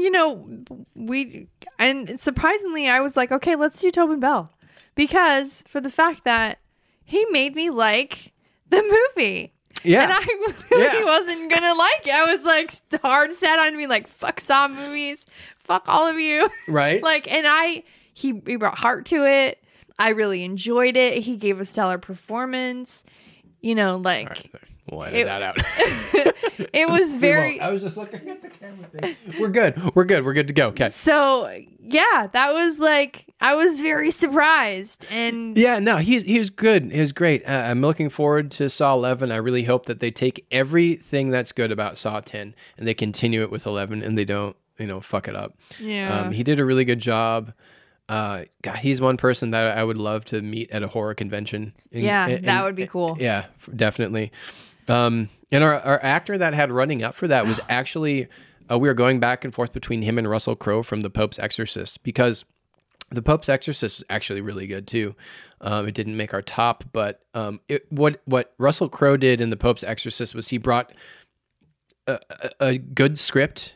and surprisingly, I was like, okay, let's do Tobin Bell, because for the fact that he made me like the movie. Yeah. And I really wasn't gonna like it. I was like hard set on being like, fuck Saw movies, fuck all of you. Right. He brought heart to it. I really enjoyed it. He gave a stellar performance. All right, we'll edit that out. It was very. I was just looking at the camera thing. We're good. We're good to go. Okay. So yeah, that was like, I was very surprised. And yeah, no, he was good. He was great. I'm looking forward to Saw 11. I really hope that they take everything that's good about Saw 10 and they continue it with 11, and they don't, fuck it up. Yeah. He did a really good job. God, he's one person that I would love to meet at a horror convention. That would be cool. Yeah, definitely. And our actor that had running up for that was actually, we were going back and forth between him and Russell Crowe from The Pope's Exorcist, because The Pope's Exorcist was actually really good too. It didn't make our top, but what Russell Crowe did in The Pope's Exorcist was he brought a good script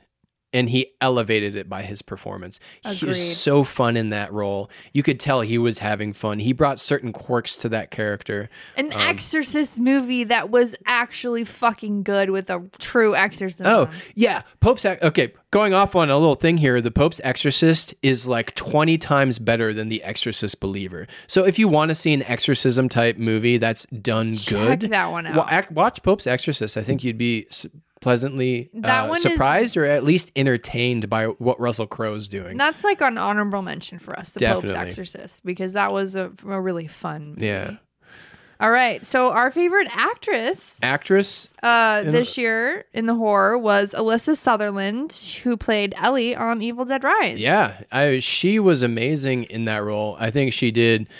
and he elevated it by his performance. He Agreed. was so fun in that role. You could tell he was having fun. He brought certain quirks to that character. An Exorcist movie that was actually fucking good with a true exorcism. Oh, yeah. Okay, going off on a little thing here, the Pope's Exorcist is like 20 times better than The Exorcist Believer. So if you want to see an exorcism type movie that's done Check good, that one out. watch Pope's Exorcist. I think you'd be pleasantly That one is- surprised or at least entertained by what Russell Crowe's doing. That's like an honorable mention for us, the Pope's Definitely. Exorcist, because that was a really fun movie. Yeah. All right. So our favorite actress Actress, this year in the horror was Alyssa Sutherland, who played Ellie on Evil Dead Rise. yeah, she was amazing in that role. I think she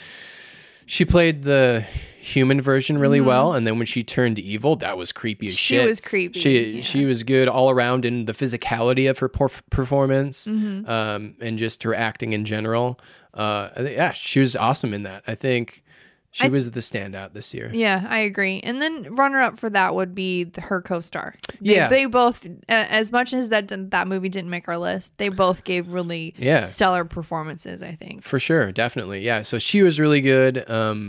played the human version really well, and then when she turned evil, that was creepy as shit. She was creepy. She was good all around in the physicality of her performance, and just her acting in general. She was awesome in that. I think she was the standout this year. Yeah, I agree. And then runner-up for that would be her co-star. Yeah. They both, as much as that movie didn't make our list, they both gave really stellar performances, I think. For sure, definitely. Yeah, so she was really good.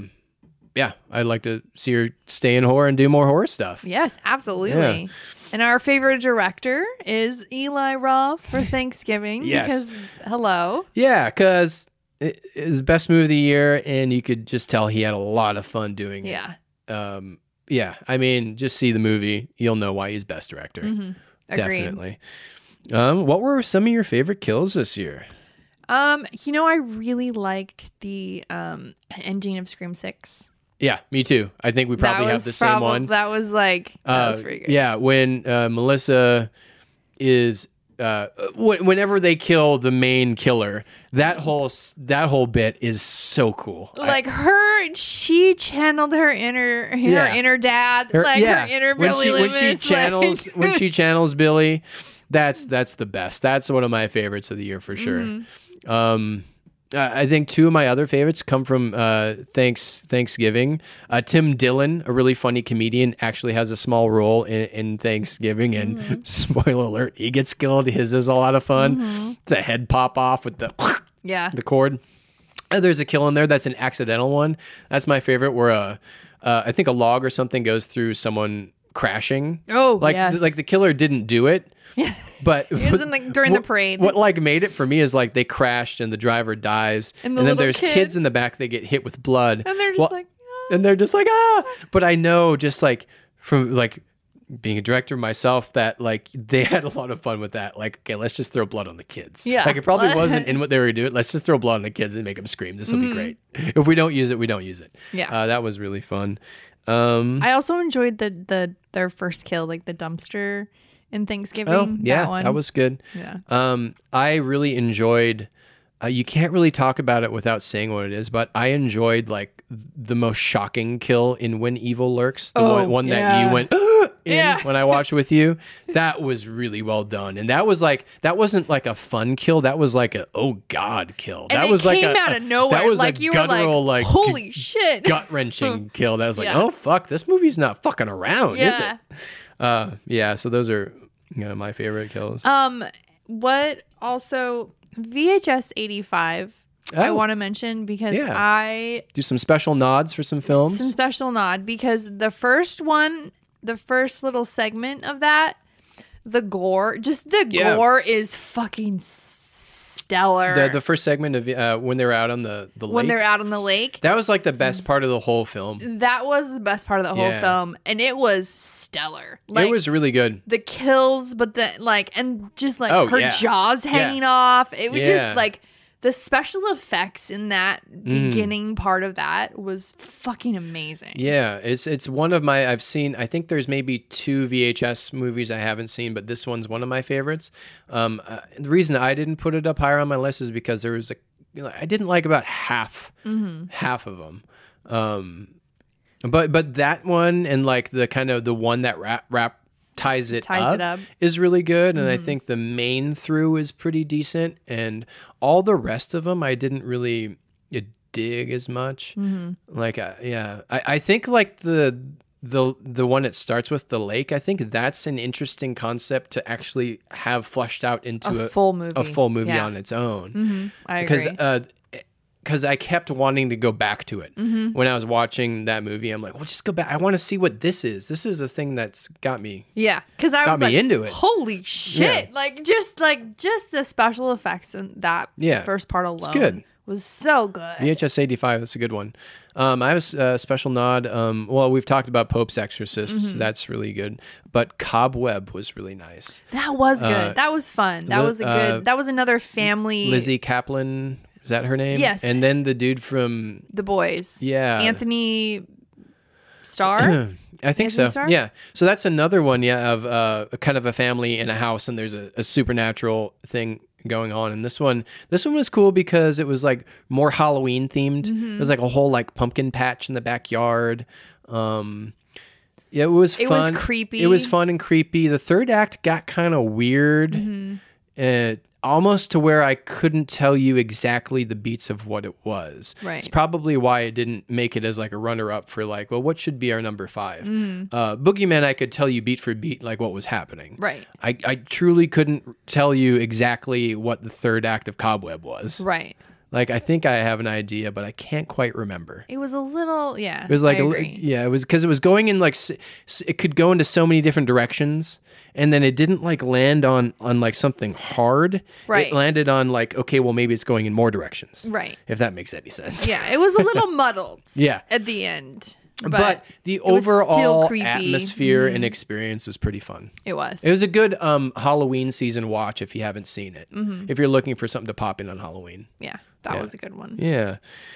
I'd like to see her stay in horror and do more horror stuff. Yes, absolutely. Yeah. And our favorite director is Eli Roth for Thanksgiving. Yes. Because, hello. Yeah, because it is best movie of the year, and you could just tell he had a lot of fun doing it. Yeah. I mean, just see the movie. You'll know why he's best director. Agreed. Definitely. What were some of your favorite kills this year? I really liked the ending of Scream 6. Yeah, me too. I think we probably have the same one. That was pretty good. Yeah, when Melissa is whenever they kill the main killer, that whole bit is so cool. Like she channeled her inner dad, her inner Billy Loomis. When she channels Billy, that's the best. That's one of my favorites of the year for sure. I think two of my other favorites come from Thanksgiving. Tim Dillon, a really funny comedian, actually has a small role in Thanksgiving. And spoiler alert, he gets killed. His is a lot of fun. It's a head pop off with the cord. There's a kill in there that's an accidental one. That's my favorite, where I think a log or something goes through someone crashing. Like the killer didn't do it. Yeah. But it was during the parade. What made it for me is they crashed and the driver dies, and then there's kids in the back that get hit with blood, and they're just and they're just ah. But I know, just from being a director myself, that they had a lot of fun with that. Okay, let's just throw blood on the kids. Yeah, it probably wasn't in what they were doing. Let's just throw blood on the kids and make them scream. This will be great. If we don't use it, we don't use it. Yeah, that was really fun. I also enjoyed their first kill, the dumpster in Thanksgiving. Oh, yeah, that was good. Yeah. I really enjoyed, you can't really talk about it without saying what it is, but I enjoyed the most shocking kill in When Evil Lurks, the one that you went when I watched with you. That was really well done. And that was that wasn't a fun kill. That was a, oh God, kill. And that was came out of nowhere. That was you were holy shit. Gut-wrenching kill. That was oh fuck, this movie's not fucking around, is it? So those are my favorite kills. What also VHS 85 I want to mention, because I do some special nods for some films. Some special nod, because the first little segment of that, the gore is fucking stellar. The first segment of when they're out on the lake. When they're out on the lake. That was the best part of the whole film. That was the best part of the whole film, and it was stellar. It was really good. The kills, but her jaws hanging off. It was just the special effects in that beginning part of that was fucking amazing. Yeah, it's one of my, I've seen, I think there's maybe 2 VHS movies I haven't seen, but this one's one of my favorites. The reason I didn't put it up higher on my list is because there was I didn't like about half of them. But that one and the kind of the one that rap ties it up is really good, and I think the main through is pretty decent, and all the rest of them I didn't really dig as much. I think the one that starts with the lake, I think that's an interesting concept to actually have fleshed out into A full movie. a full movie Yeah. on its own. I agree. Because I kept wanting to go back to it when I was watching that movie. I'm like, well, just go back. I want to see what this is. This is a thing that's got me. Yeah, because I was me like, into it. holy shit! Yeah. Just the special effects in that first part alone good. was so good. VHS 85, that's a good one. I have a special nod. Well, we've talked about Pope's Exorcists. That's really good. But Cobweb was really nice. That was good. That was fun. That was a good. That was another family. Lizzie Kaplan, is that her name? Yes. And then the dude from The Boys. Yeah. Anthony Starr. I think Anthony so. Starr? Yeah. So that's another one, of a kind of a family in a house, and there's a supernatural thing going on. And this one was cool because it was like more Halloween themed. It was like a whole like pumpkin patch in the backyard. Yeah, it was fun. It was creepy. It was fun and creepy. The third act got kind of weird. Almost to where I couldn't tell you exactly the beats of what it was. Right. It's probably why I didn't make it as like a runner-up for like, well, what should be our number 5? Boogeyman, I could tell you beat for beat like what was happening. Right. I truly couldn't tell you exactly what the third act of Cobweb was. Right. Like, I think I have an idea, but I can't quite remember. It was a little, yeah. It was like, I agree. it was because it was going in like, it could go into so many different directions, and then it didn't like land on like something hard. Right. It landed on like, okay, well, maybe it's going in more directions. Right. If that makes any sense. Yeah, it was a little muddled. Yeah. At the end. But the it was still overall creepy. atmosphere and experience was pretty fun. It was. It was a good Halloween season watch if you haven't seen it. If you're looking for something to pop in on Halloween. Yeah, that was a good one. Yeah.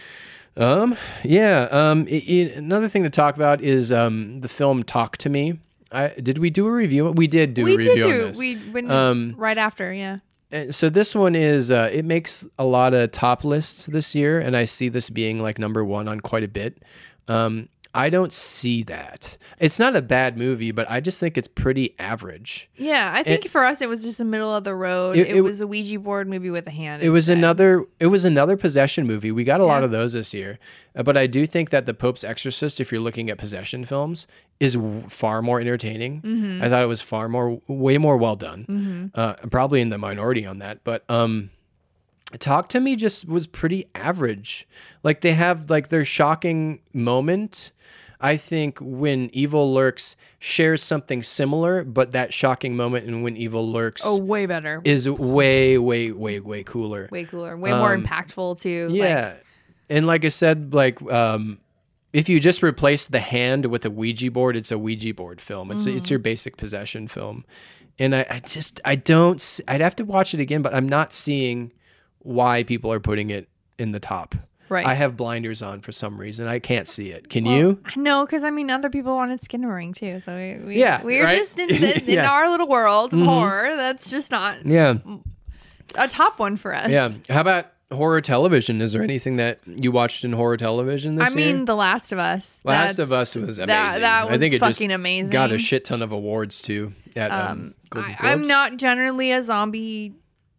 Another thing to talk about is the film Talk to Me. Did we do a review? We did do a review on this. We went right after, yeah. And so this one is, it makes a lot of top lists this year, and I see this being like number 1 on quite a bit. I don't see that. It's not a bad movie, but I just think it's pretty average. Yeah, I think for us it was just the middle of the road. It was a Ouija board movie with a hand. It was another possession movie. We got a lot of those this year. But I do think that The Pope's Exorcist, if you're looking at possession films, is far more entertaining. I thought it was way more well done. I'm probably in the minority on that, but Talk to Me just was pretty average. Like, they have like their shocking moment. I think When Evil Lurks shares something similar, but that shocking moment in When Evil Lurks way better. is way, way, way, way cooler. Way cooler. Way more impactful too. Yeah. And like I said, like if you just replace the hand with a Ouija board, it's a Ouija board film. It's your basic possession film. And I'd have to watch it again, but I'm not seeing why people are putting it in the top. Right. I have blinders on for some reason. I can't see it. Can you? No, because I mean, other people wanted Skinnering too. So we were right? just in our little world of horror. That's just not a top one for us. Yeah. How about horror television? Is there anything that you watched in horror television this year? I mean, The Last of Us. Last of Us was amazing. That was I think it fucking just amazing. got a shit ton of awards too at Golden Globes. I'm not generally a zombie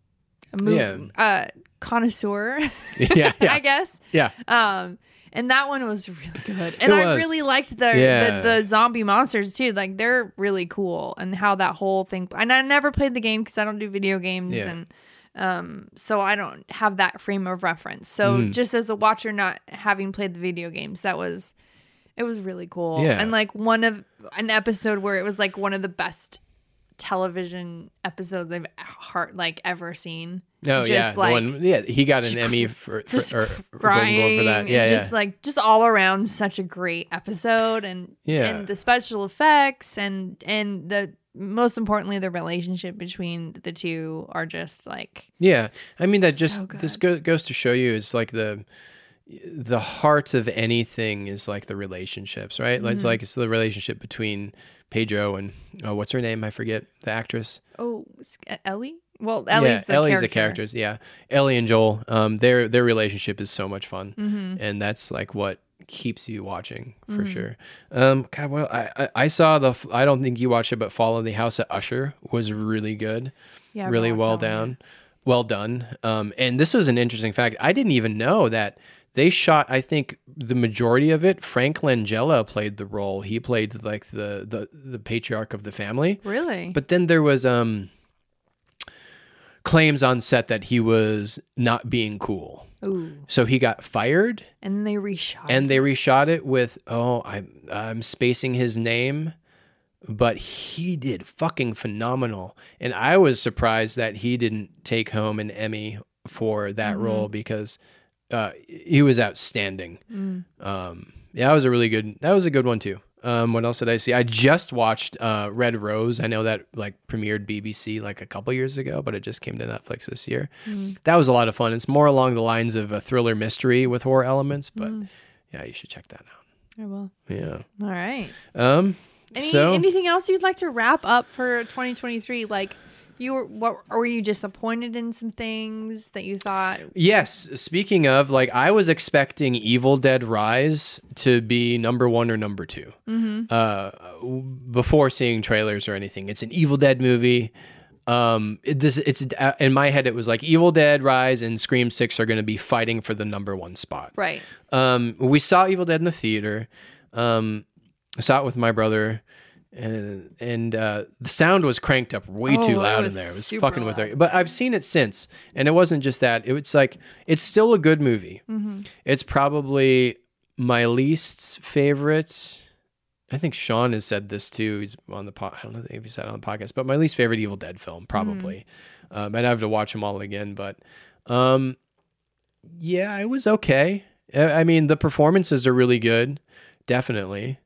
connoisseur. Yeah. I guess. Yeah. And that one was really good. And I really liked the zombie monsters too. Like, they're really cool, and how that whole thing. And I never played the game because I don't do video games, and so I don't have that frame of reference. So just as a watcher, not having played the video games, it was really cool. Yeah. And like an episode where it was like one of the best television episodes I've ever seen. Oh, just he got an Emmy for or Golden Globe for that. Yeah, just all around such a great episode, and the special effects and the most importantly the relationship between the two are just like I mean, that just good. this goes to show you it's like the heart of anything is like the relationships, right? Like it's the relationship between Pedro and what's her name? I forget, the actress. Oh, Ellie. Well, Ellie's the character. Yeah, Ellie and Joel. Their relationship is so much fun, and that's like what keeps you watching for sure. God, well, I saw I don't think you watched it, but Fall of the House at Usher was really good. Yeah, really well done. And this is an interesting fact. I didn't even know that they shot, I think, the majority of it. Frank Langella played the role. He played like the patriarch of the family. Really? But then there was claims on set that he was not being cool. Ooh. So he got fired. And they reshot. And they reshot it with, I'm spacing his name, but he did fucking phenomenal. And I was surprised that he didn't take home an Emmy for that role because he was outstanding. Yeah, that was a good one too. What else did I see? I just watched Red Rose. I know that like premiered BBC like a couple years ago, but it just came to Netflix this year. That was a lot of fun. It's more along the lines of a thriller mystery with horror elements, but yeah, you should check that out. I will. Yeah. All right. So Anything else you'd like to wrap up for 2023? Like, were you disappointed in some things that you thought? Yes. Speaking of, like, I was expecting Evil Dead Rise to be number 1 or number 2 before seeing trailers or anything. It's an Evil Dead movie. It's in my head, it was like Evil Dead Rise and Scream 6 are going to be fighting for the number 1 spot. Right. We saw Evil Dead in the theater. I saw it with my brother. And the sound was cranked up way too loud in there. It was fucking with her. But I've seen it since, and it wasn't just that. It's like it's still a good movie. It's probably my least favorite. I think Sean has said this too. He's on the I don't know if he said it on the podcast, but my least favorite Evil Dead film probably. I'd have to watch them all again, but yeah, it was okay. I mean, the performances are really good, definitely.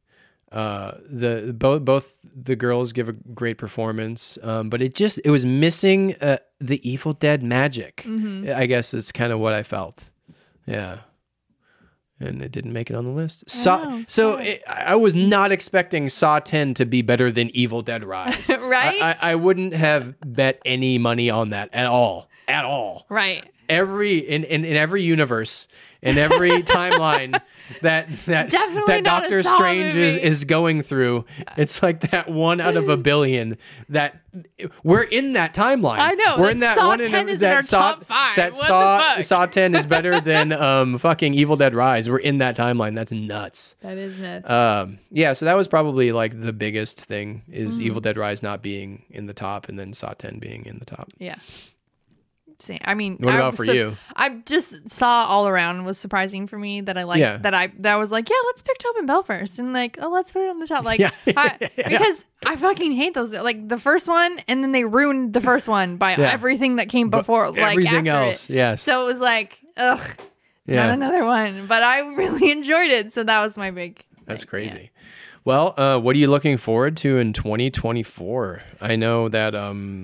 Both the girls give a great performance, but it was missing the Evil Dead magic. I guess is kind of what I felt. Yeah, and it didn't make it on the list. I was not expecting Saw 10 to be better than Evil Dead Rise. Right? I wouldn't have bet any money on that at all. Right. In every universe, in every timeline that Doctor Strange is going through, it's like that 1 out of a billion that we're in that timeline. I know. We're in that Saw one 10 is in our top 5. That Saw 10 is better than fucking Evil Dead Rise. We're in that timeline. That's nuts. That is nuts. Yeah, so that was probably like the biggest thing is Evil Dead Rise not being in the top and then Saw 10 being in the top. Yeah. I mean, what about for you? I just saw All Around was surprising for me that I like that I was like, yeah, let's pick Tobin Bell first and like, oh, let's put it on the top, like because I fucking hate those, like the first one, and then they ruined the first one by everything that came before, like everything after else. it. Yes. So it was like, ugh, not another one. But I really enjoyed it, so that was my big. That's crazy. Yeah. Well, what are you looking forward to in 2024? I know that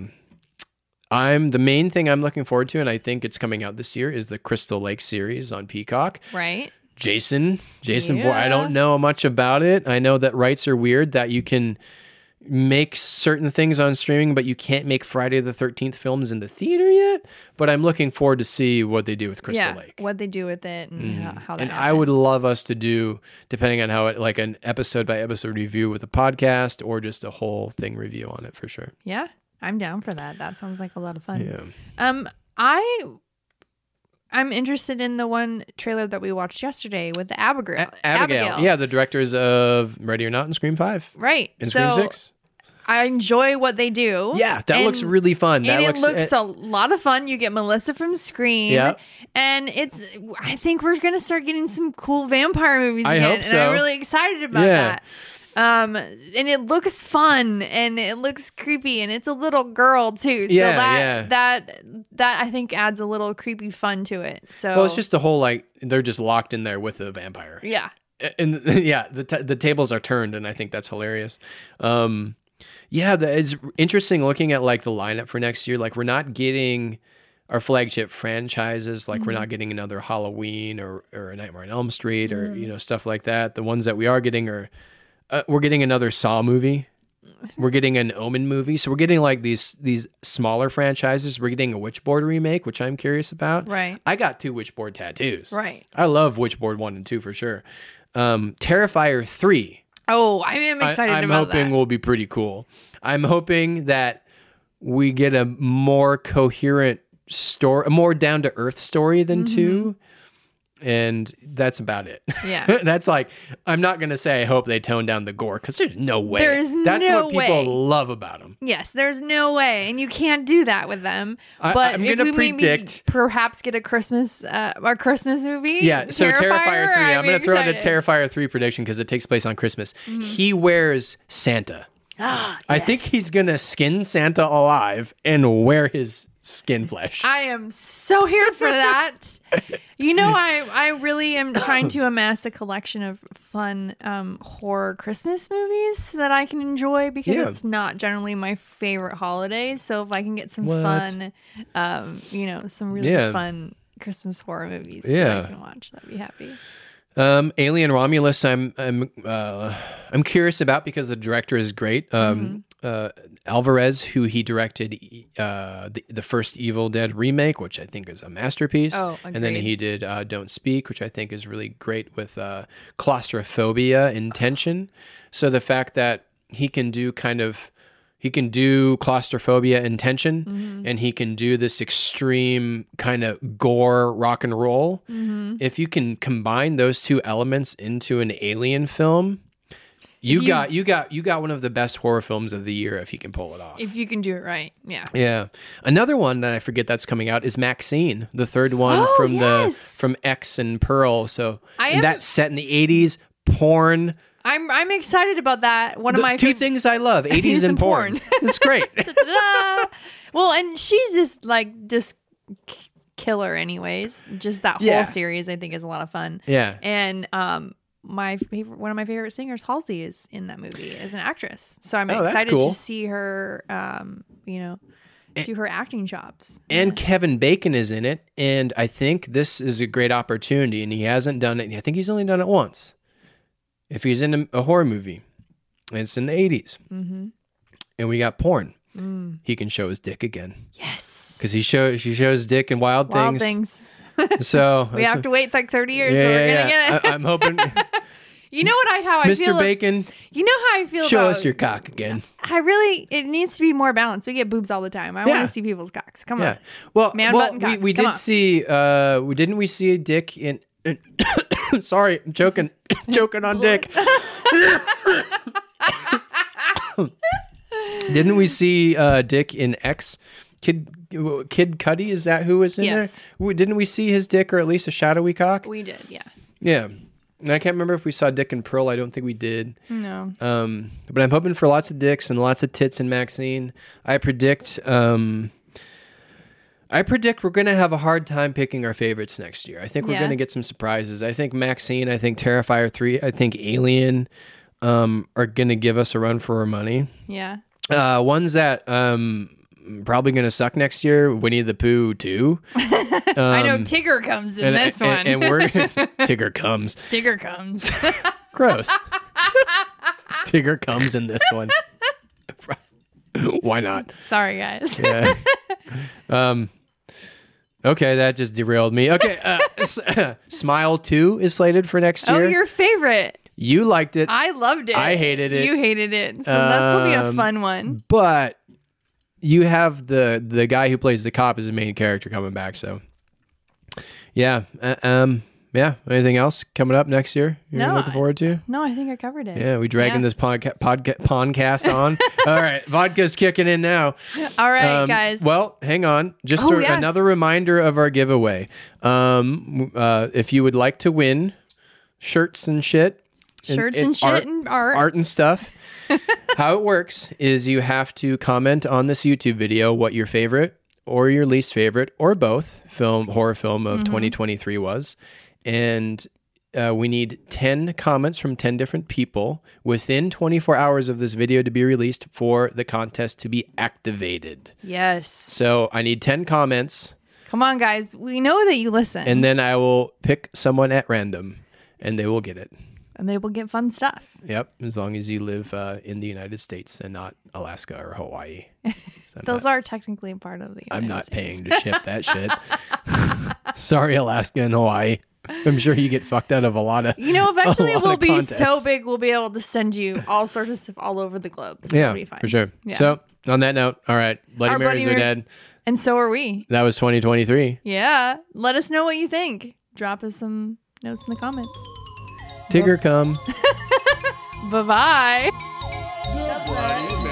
the main thing I'm looking forward to, and I think it's coming out this year, is the Crystal Lake series on Peacock. Right. Jason Bourne. I don't know much about it. I know that rights are weird, that you can make certain things on streaming, but you can't make Friday the 13th films in the theater yet. But I'm looking forward to see what they do with Crystal Lake. What they do with it and how that happens. I would love us to do, depending on how it, like an episode by episode review with a podcast or just a whole thing review on it for sure. Yeah. I'm down for that. That sounds like a lot of fun. Yeah. I'm interested in the one trailer that we watched yesterday with the Abigail. Yeah, the directors of Ready or Not and Scream 5. Right. And Scream 6. I enjoy what they do. Yeah, that looks really fun. It looks a lot of fun. You get Melissa from Scream. Yeah. And I think we're going to start getting some cool vampire movies again. I hope so. And I'm really excited about that. And it looks fun and it looks creepy and it's a little girl too. So that I think adds a little creepy fun to it. So it's just the whole, like, they're just locked in there with a vampire. Yeah. And the tables are turned, and I think that's hilarious. It's interesting looking at like the lineup for next year. Like, we're not getting our flagship franchises. Like, we're not getting another Halloween or a Nightmare on Elm Street or stuff like that. The ones that we are getting are we're getting another Saw movie. We're getting an Omen movie. So we're getting like these smaller franchises. We're getting a Witchboard remake, which I'm curious about. Right. I got 2 Witchboard tattoos. Right. I love Witchboard 1 and 2 for sure. Terrifier 3. Oh, I am excited about that. I'm hoping will be pretty cool. I'm hoping that we get a more coherent story, a more down-to-earth story than 2. And that's about it. Yeah. That's like, I'm not going to say I hope they tone down the gore because there's no way. There's That's no what people way. love about them. Yes, there's no way, and you can't do that with them. I'm But if gonna we maybe predict- perhaps get a Christmas movie. Yeah, so Terrifier 3. I'm going to throw out a Terrifier. Terrifier 3 prediction because it takes place on Christmas. He wears Santa. I think he's going to skin Santa alive and wear his skin flesh. I am so here for that. You know, I really am trying to amass a collection of fun horror Christmas movies that I can enjoy because Yeah. it's not generally my favorite holiday. So if I can get some What? fun, some really Yeah. fun Christmas horror movies Yeah. that I can watch, that'd be happy. Alien Romulus, I'm curious about because the director is great. Alvarez, who he directed the first Evil Dead remake, which I think is a masterpiece. Oh, and then agreed. he did Don't Speak, which I think is really great with claustrophobia and tension. So the fact that he can do claustrophobia and tension, and he can do this extreme kind of gore rock and roll. If you can combine those two elements into an Alien film, you got one of the best horror films of the year if you can pull it off. If you can do it right, yeah. Yeah. Another one that I forget that's coming out is Maxine, the third one Oh, from yes. from X and Pearl. So I and am- that's set in the 80s, porn. I'm excited about that. One of The my two favorite. things I love, 80s and porn. It's great. Well, and she's just killer anyways. Just that Yeah. whole series I think is a lot of fun. Yeah. And one of my favorite singers, Halsey, is in that movie as an actress. So I'm Oh, that's excited cool. to see her do her acting jobs. And Kevin Bacon is in it, and I think this is a great opportunity, and he hasn't done it. I think he's only done it once. If he's in a horror movie, and it's in the 80s, and we got porn, he can show his dick again. Yes. Because she shows dick in Wild Wild Things. Things. So We have to wait like 30 years, so we're gonna get it. I'm hoping, You know how I feel. Mr. Bacon, You know how I feel show about us your cock again. it needs to be more balanced. We get boobs all the time. I Yeah. want to see people's cocks. Come Yeah. on. Well, Man button cocks. we Come did on. see. Didn't we see a dick in? Sorry, I'm choking on dick. Didn't we see Dick in X? Kid Cudi, is that who was in Yes. there? Didn't we see his dick or at least a shadowy cock? We did, yeah. Yeah. And I can't remember if we saw Dick and Pearl. I don't think we did. No. But I'm hoping for lots of dicks and lots of tits in Maxine. I predict we're going to have a hard time picking our favorites next year. I think we're Yeah. going to get some surprises. I think Maxine, I think Terrifier 3, I think Alien are going to give us a run for our money. Yeah. Ones that probably going to suck next year, Winnie the Pooh 2. I know Tigger comes in this one. And we're Tigger comes. Tigger comes. Gross. Tigger comes in this one. Why not? Sorry, guys. Yeah. Okay, that just derailed me. Okay, Smile 2 is slated for next Oh, year. your favorite. You liked it, I loved it. I hated it. You hated it. So that'll be a Um, fun one. but you have the guy who plays the cop as the main character coming back. So, yeah, yeah. Anything else coming up next year? You're No, looking forward to? No, I think I covered it. Yeah, we dragging this podcast on. All right, vodka's kicking in now. All right, guys. Well, hang on. Just Oh, yes. another reminder of our giveaway. If you would like to win shirts and shit, Shirts and shit and art. and stuff. How it works is you have to comment on this YouTube video what your favorite or your least favorite or both horror film of 2023 was, and we need 10 comments from 10 different people within 24 hours of this video to be released for the contest to be activated. Yes. So I need 10 comments, Come on, guys. We know that you listen. and then I will pick someone at random, and they will get it. And they will get fun stuff. Yep, as long as you live in the United States and not Alaska or Hawaii. So Those are technically part of the I'm United not States. paying to ship that shit. Sorry, Alaska and Hawaii. I'm sure you get fucked out of a lot of. You know, eventually lot we'll of be so contests. big we'll be able to send you all sorts of stuff all over the globe. So Yeah, it'll be fine. for sure. Yeah. So on that note, all right, Bloody Our Marys Bloody are Mary- dead. And so are we. That was 2023. Yeah. Let us know what you think. drop us some notes in the comments. Tigger come. Bye-bye. Bloody